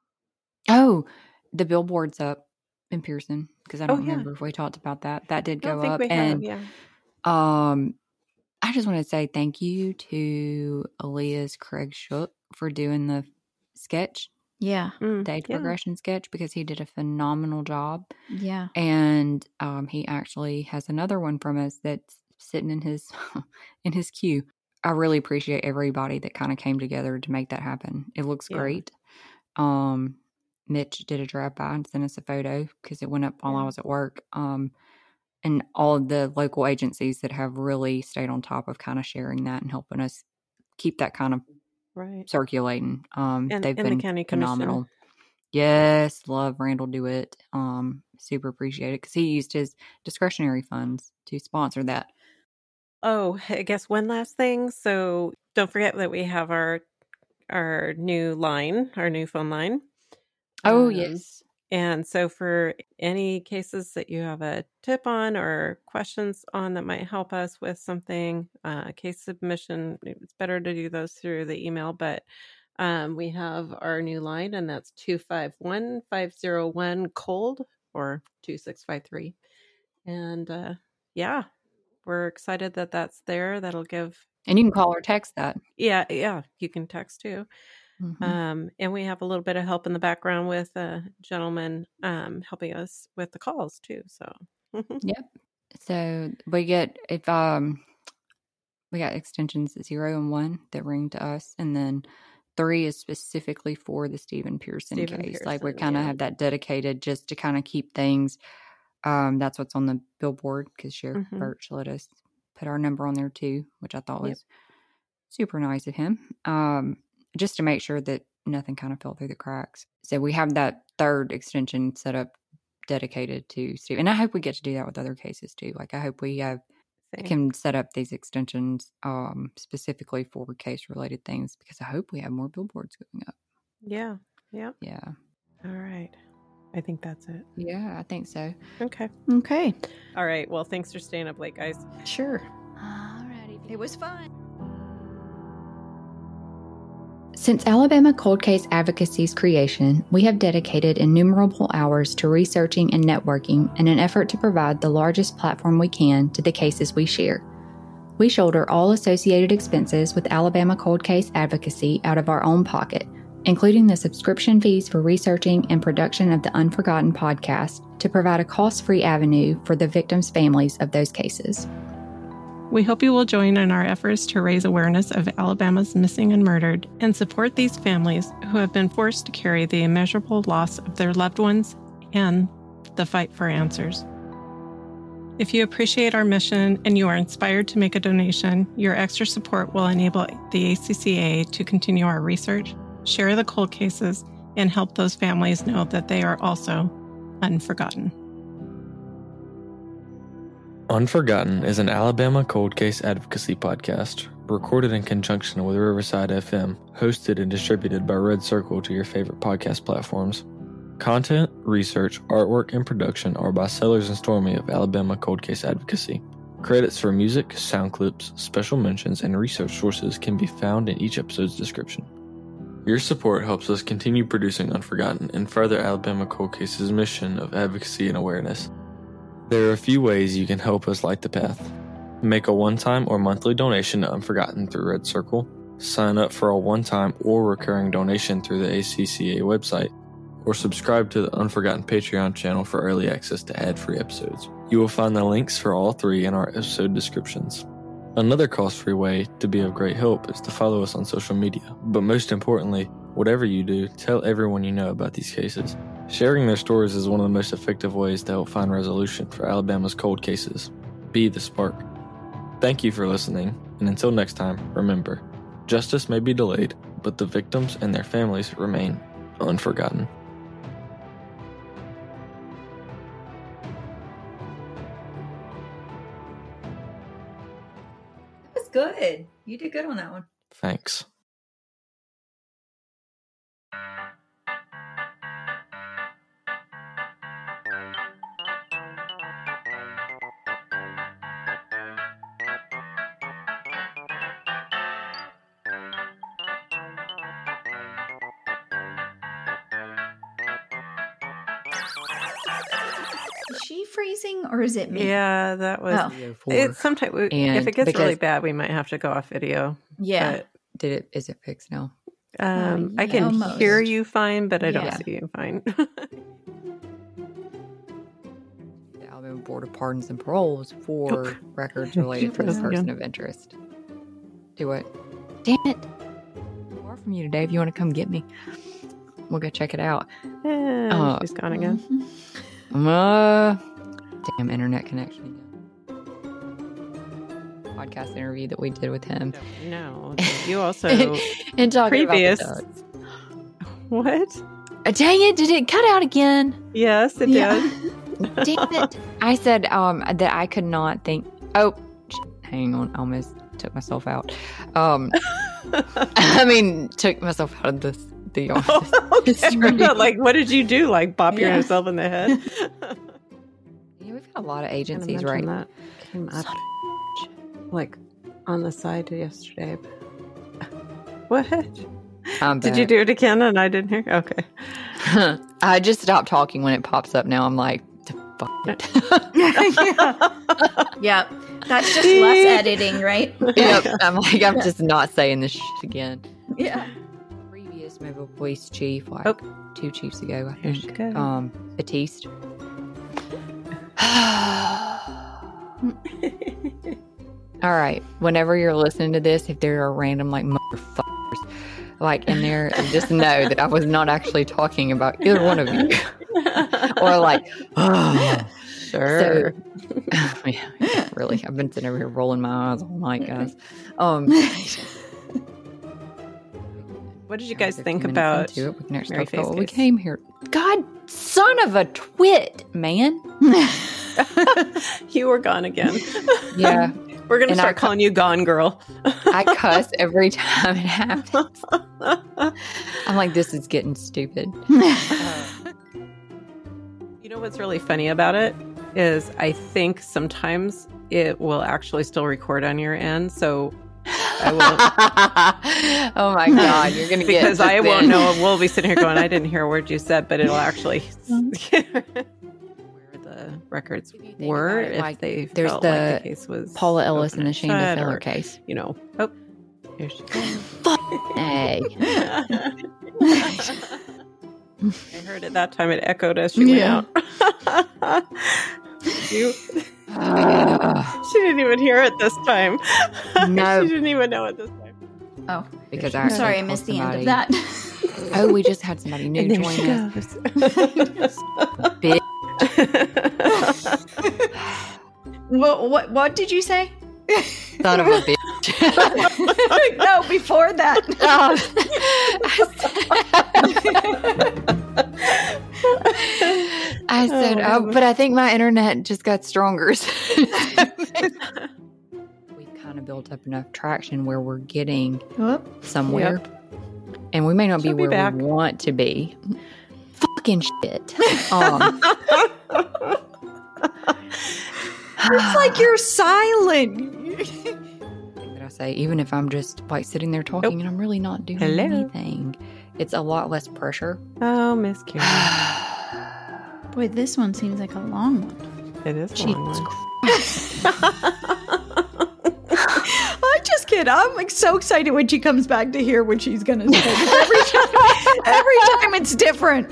[SPEAKER 3] Oh, the billboard's up in Pearson, because I don't
[SPEAKER 4] Oh, yeah.
[SPEAKER 3] remember if we talked about that. That did
[SPEAKER 4] I don't
[SPEAKER 3] go
[SPEAKER 4] think
[SPEAKER 3] up.
[SPEAKER 4] we have,
[SPEAKER 3] And
[SPEAKER 4] yeah.
[SPEAKER 3] um, I just want to say thank you to Aaliyah's Craig Shook for doing the sketch,
[SPEAKER 5] Yeah.
[SPEAKER 4] Mm,
[SPEAKER 3] the age
[SPEAKER 4] yeah.
[SPEAKER 3] progression sketch, because he did a phenomenal job.
[SPEAKER 5] Yeah.
[SPEAKER 3] And um, he actually has another one from us that's sitting in his in his queue. I really appreciate everybody that kind of came together to make that happen. It looks
[SPEAKER 4] Yeah.
[SPEAKER 3] great. Um, Mitch did a drive by and sent us a photo because it went up while I
[SPEAKER 4] Yeah.
[SPEAKER 3] was at work. Um, and all of the local agencies that have really stayed on top of kind of sharing that and helping us keep that kind of
[SPEAKER 4] Right.
[SPEAKER 3] circulating. Um,
[SPEAKER 4] And,
[SPEAKER 3] they've
[SPEAKER 4] and the
[SPEAKER 3] been
[SPEAKER 4] county
[SPEAKER 3] phenomenal.
[SPEAKER 4] commission.
[SPEAKER 3] Yes, love Randall DeWitt. Um, super appreciate it because he used his discretionary funds to sponsor that.
[SPEAKER 4] Oh, I guess one last thing. So don't forget that we have our our new line, our new phone line.
[SPEAKER 3] Oh,
[SPEAKER 4] Um,
[SPEAKER 3] yes.
[SPEAKER 4] And so for any cases that you have a tip on or questions on that might help us with something, uh, case submission, it's better to do those through the email. But um, we have our new line, and that's two five one, five oh one, COLD or two six five three. And uh, yeah, we're excited that that's there. That'll give,
[SPEAKER 3] And you can call or text that.
[SPEAKER 4] yeah, yeah, you can text too.
[SPEAKER 3] Mhm.
[SPEAKER 4] Um, and we have a little bit of help in the background with a gentleman um, helping us with the calls too. So
[SPEAKER 3] Yep. So we get if um we got extensions zero and one that ring to us, and then three is specifically for the Stephen Pearson
[SPEAKER 4] Stephen
[SPEAKER 3] case. Like we
[SPEAKER 4] Pearson,
[SPEAKER 3] kind of
[SPEAKER 4] yeah.
[SPEAKER 3] have that dedicated just to kind of keep things. Um, that's what's on the billboard because Sheriff
[SPEAKER 4] Mhm.
[SPEAKER 3] Birch let us put our number on there too, which I thought
[SPEAKER 4] Yep.
[SPEAKER 3] was super nice of him. Um, just to make sure that nothing kind of fell through the cracks. So we have that third extension set up dedicated to Steve. And I hope we get to do that with other cases too. Like I hope we have
[SPEAKER 4] Same.
[SPEAKER 3] can set up these extensions um, specifically for case related things because I hope we have more billboards going up.
[SPEAKER 4] Yeah. Yeah.
[SPEAKER 3] Yeah.
[SPEAKER 4] All right. I think that's it.
[SPEAKER 3] Yeah, I think so.
[SPEAKER 4] Okay.
[SPEAKER 5] Okay.
[SPEAKER 4] All right. Well, thanks for staying up late, guys.
[SPEAKER 5] Sure.
[SPEAKER 3] Alrighty.
[SPEAKER 5] It was fun.
[SPEAKER 2] Since Alabama Cold Case Advocacy's creation, we have dedicated innumerable hours to researching and networking in an effort to provide the largest platform we can to the cases we share. We shoulder all associated expenses with Alabama Cold Case Advocacy out of our own pocket, including the subscription fees for researching and production of the Unforgotten podcast to provide a cost-free avenue for the victims' families of those cases.
[SPEAKER 4] We hope you will join in our efforts to raise awareness of Alabama's missing and murdered and support these families who have been forced to carry the immeasurable loss of their loved ones and the fight for answers. If you appreciate our mission and you are inspired to make a donation, your extra support will enable the A C C A to continue our research, share the cold cases, and help those families know that they are also unforgotten.
[SPEAKER 7] Unforgotten is an Alabama cold case advocacy podcast, recorded in conjunction with Riverside F M, hosted and distributed by Red Circle to your favorite podcast platforms. Content, research, artwork, and production are by Sellers and Stormy of Alabama Cold Case Advocacy. Credits for music, sound clips, special mentions, and research sources can be found in each episode's description. Your support helps us continue producing Unforgotten and further Alabama Cold Case's mission of advocacy and awareness. There are a few ways you can help us light the path. Make a one-time or monthly donation to Unforgotten through Red Circle, sign up for a one-time or recurring donation through the A C C A website, or subscribe to the Unforgotten Patreon channel for early access to ad-free episodes. You will find the links for all three in our episode descriptions. Another cost-free way to be of great help is to follow us on social media, but most importantly, whatever you do, tell everyone you know about these cases. Sharing their stories is one of the most effective ways to help find resolution for Alabama's cold cases. Be the spark. Thank you for listening, and until next time, remember, justice may be delayed, but the victims and their families remain Unforgotten.
[SPEAKER 3] That was good. You did good on that one.
[SPEAKER 7] Thanks.
[SPEAKER 5] Is she freezing or is it me?
[SPEAKER 4] Yeah, that was.
[SPEAKER 5] Oh.
[SPEAKER 4] It's sometimes we,
[SPEAKER 3] And
[SPEAKER 4] if it gets really
[SPEAKER 3] because-
[SPEAKER 4] bad, we might have to go off video.
[SPEAKER 5] Yeah.
[SPEAKER 3] Did it? Is it fixed now?
[SPEAKER 4] But, um,
[SPEAKER 5] Uh,
[SPEAKER 4] I can
[SPEAKER 5] almost.
[SPEAKER 4] hear you fine, but I don't
[SPEAKER 5] Yeah.
[SPEAKER 4] see you fine.
[SPEAKER 3] The Alabama Board of Pardons and Paroles for records related to the
[SPEAKER 4] Frozen
[SPEAKER 3] person
[SPEAKER 4] again.
[SPEAKER 3] of interest. Do it. Damn it! Far from you today. If you want to come get me, we'll go check it out.
[SPEAKER 4] and
[SPEAKER 3] Uh,
[SPEAKER 4] she's gone again.
[SPEAKER 3] Uh, damn internet connection again. Podcast interview that we did with him.
[SPEAKER 4] No, you also
[SPEAKER 3] and talking
[SPEAKER 4] previous.
[SPEAKER 3] about the ducks.
[SPEAKER 4] What?
[SPEAKER 3] Uh, dang it! Did it cut out again?
[SPEAKER 4] Yes, it
[SPEAKER 5] Yeah.
[SPEAKER 4] did.
[SPEAKER 3] Damn it! I said um that I could not think. Oh, shit, hang on! I almost took myself out. Um, I mean, took myself out of this the office.
[SPEAKER 4] Okay. Like, what did you do? Like, bop
[SPEAKER 5] Yeah.
[SPEAKER 4] yourself in the head?
[SPEAKER 3] Yeah, we've got a lot of
[SPEAKER 4] Gonna
[SPEAKER 3] agencies,
[SPEAKER 4] mention
[SPEAKER 3] right?
[SPEAKER 4] That came up like on the side yesterday. What?
[SPEAKER 3] I'm
[SPEAKER 4] Did you
[SPEAKER 3] back.
[SPEAKER 4] do it again and I didn't hear? Okay.
[SPEAKER 3] I just stopped talking when it pops up. Now I'm like, fuck it.
[SPEAKER 5] Yep. That's just less editing, right?
[SPEAKER 3] Yep. I'm like, I'm just not saying this shit again.
[SPEAKER 5] Yeah.
[SPEAKER 3] Previous Mobile Police Chief, like
[SPEAKER 4] Oh.
[SPEAKER 3] two chiefs ago, I
[SPEAKER 4] Here she
[SPEAKER 3] think.
[SPEAKER 4] goes.
[SPEAKER 3] Um, Batiste. All right. Whenever you're listening to this, if there are random like motherfuckers like in there, just know that I was not actually talking about either one of you. Or like, oh,
[SPEAKER 4] Sure.
[SPEAKER 3] yeah, yeah, really. I've been sitting over here rolling my eyes all night, guys. Um,
[SPEAKER 4] What did you guys
[SPEAKER 3] fifteen
[SPEAKER 4] think
[SPEAKER 3] minutes
[SPEAKER 4] about
[SPEAKER 3] into it, we can actually
[SPEAKER 4] Mary
[SPEAKER 3] talk about what we
[SPEAKER 4] Face Case?
[SPEAKER 3] came here? God, son of a twit, man.
[SPEAKER 4] You were gone again.
[SPEAKER 3] Yeah,
[SPEAKER 4] We're going to
[SPEAKER 3] And I
[SPEAKER 4] start
[SPEAKER 3] cu-
[SPEAKER 4] calling you Gone Girl.
[SPEAKER 3] I cuss every time it happens. I'm like, this is getting stupid.
[SPEAKER 4] You know what's really funny about it is I think sometimes it will actually still record on your end. So I won't.
[SPEAKER 3] Oh my God, you're going to get
[SPEAKER 4] Because I won't
[SPEAKER 3] suspended.
[SPEAKER 4] know. We'll be sitting here going, I didn't hear a word you said, but it'll actually where the records
[SPEAKER 3] If you think
[SPEAKER 4] were
[SPEAKER 3] about it,
[SPEAKER 4] if
[SPEAKER 3] like,
[SPEAKER 4] they
[SPEAKER 3] there's
[SPEAKER 4] felt
[SPEAKER 3] the
[SPEAKER 4] like the case was
[SPEAKER 3] Paula Ellis
[SPEAKER 4] open
[SPEAKER 3] and the
[SPEAKER 4] and
[SPEAKER 3] Shanda
[SPEAKER 4] shut,
[SPEAKER 3] Feller
[SPEAKER 4] or,
[SPEAKER 3] case.
[SPEAKER 4] You know, oh, here she goes.
[SPEAKER 3] Hey.
[SPEAKER 4] I heard it that time. It echoed as she went
[SPEAKER 5] Yeah.
[SPEAKER 4] out. you,
[SPEAKER 3] Uh,
[SPEAKER 4] she didn't even hear it this time.
[SPEAKER 3] No.
[SPEAKER 4] She didn't even know it this time.
[SPEAKER 5] Oh,
[SPEAKER 3] because I
[SPEAKER 5] I'm
[SPEAKER 3] actually
[SPEAKER 5] sorry, I
[SPEAKER 3] called
[SPEAKER 5] missed the end of
[SPEAKER 3] somebody-
[SPEAKER 5] that.
[SPEAKER 3] Oh, we just had somebody new
[SPEAKER 4] And there
[SPEAKER 3] join
[SPEAKER 4] she
[SPEAKER 3] us.
[SPEAKER 4] goes.
[SPEAKER 3] Bitch.
[SPEAKER 5] what, what What did you say?
[SPEAKER 3] Son of a bitch.
[SPEAKER 5] No, before that.
[SPEAKER 3] I said,
[SPEAKER 4] Oh,
[SPEAKER 3] oh, but I think my internet just got stronger. We've kind of built up enough traction where we're getting
[SPEAKER 5] Whoop.
[SPEAKER 3] somewhere. And we may not
[SPEAKER 4] She'll
[SPEAKER 3] be
[SPEAKER 4] be
[SPEAKER 3] where
[SPEAKER 4] back.
[SPEAKER 3] we want to be. Fucking shit. Um,
[SPEAKER 5] It's like you're silent.
[SPEAKER 3] that I say, even if I'm just like sitting there talking and I'm really not doing
[SPEAKER 4] Hello.
[SPEAKER 3] anything, it's a lot less pressure.
[SPEAKER 4] Oh, Miss Karen.
[SPEAKER 5] Boy, this one seems like a long one.
[SPEAKER 4] It is a
[SPEAKER 3] Jesus
[SPEAKER 4] long one.
[SPEAKER 5] I just kid. I'm like so excited when she comes back to hear what she's gonna say. 'Cause Every time, every time it's different.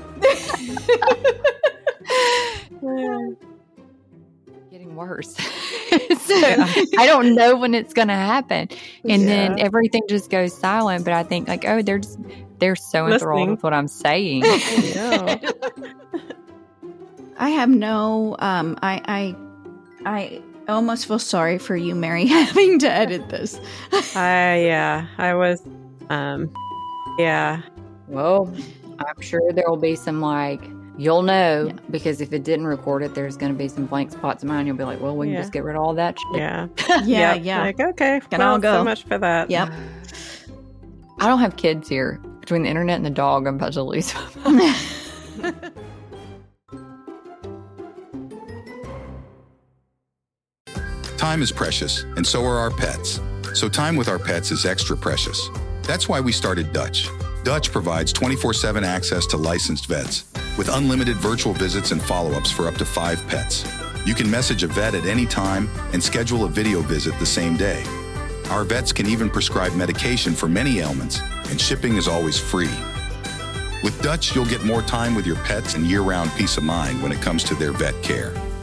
[SPEAKER 3] Getting worse. So I don't know when it's gonna happen. And then
[SPEAKER 4] Yeah.
[SPEAKER 3] everything just goes silent. But I think like, oh, they're just they're so enthralled
[SPEAKER 4] Listening.
[SPEAKER 3] with what I'm saying.
[SPEAKER 4] I know.
[SPEAKER 5] I have no. Um. I. I. I almost feel sorry for you, Mary, having to edit this.
[SPEAKER 4] I yeah, I was um yeah.
[SPEAKER 3] Well, I'm sure there will be some like, you'll know,
[SPEAKER 4] Yeah.
[SPEAKER 3] because if it didn't record it, there's going to be some blank spots in mine. You'll be like, well, we can
[SPEAKER 4] Yeah.
[SPEAKER 3] just get rid of all that shit.
[SPEAKER 4] Yeah.
[SPEAKER 5] Yeah,
[SPEAKER 4] Yep.
[SPEAKER 5] yeah.
[SPEAKER 4] Like, okay.
[SPEAKER 5] Can
[SPEAKER 4] well,
[SPEAKER 5] all go.
[SPEAKER 4] so much for that.
[SPEAKER 5] Yep.
[SPEAKER 3] I don't have kids here. Between the internet and the dog, I'm about to lose my mind.
[SPEAKER 1] Time is precious, and so are our pets. So time with our pets is extra precious. That's why we started Dutch. Dutch provides twenty-four seven access to licensed vets with unlimited virtual visits and follow-ups for up to five pets. You can message a vet at any time and schedule a video visit the same day. Our vets can even prescribe medication for many ailments, and shipping is always free. With Dutch, you'll get more time with your pets and year-round peace of mind when it comes to their vet care.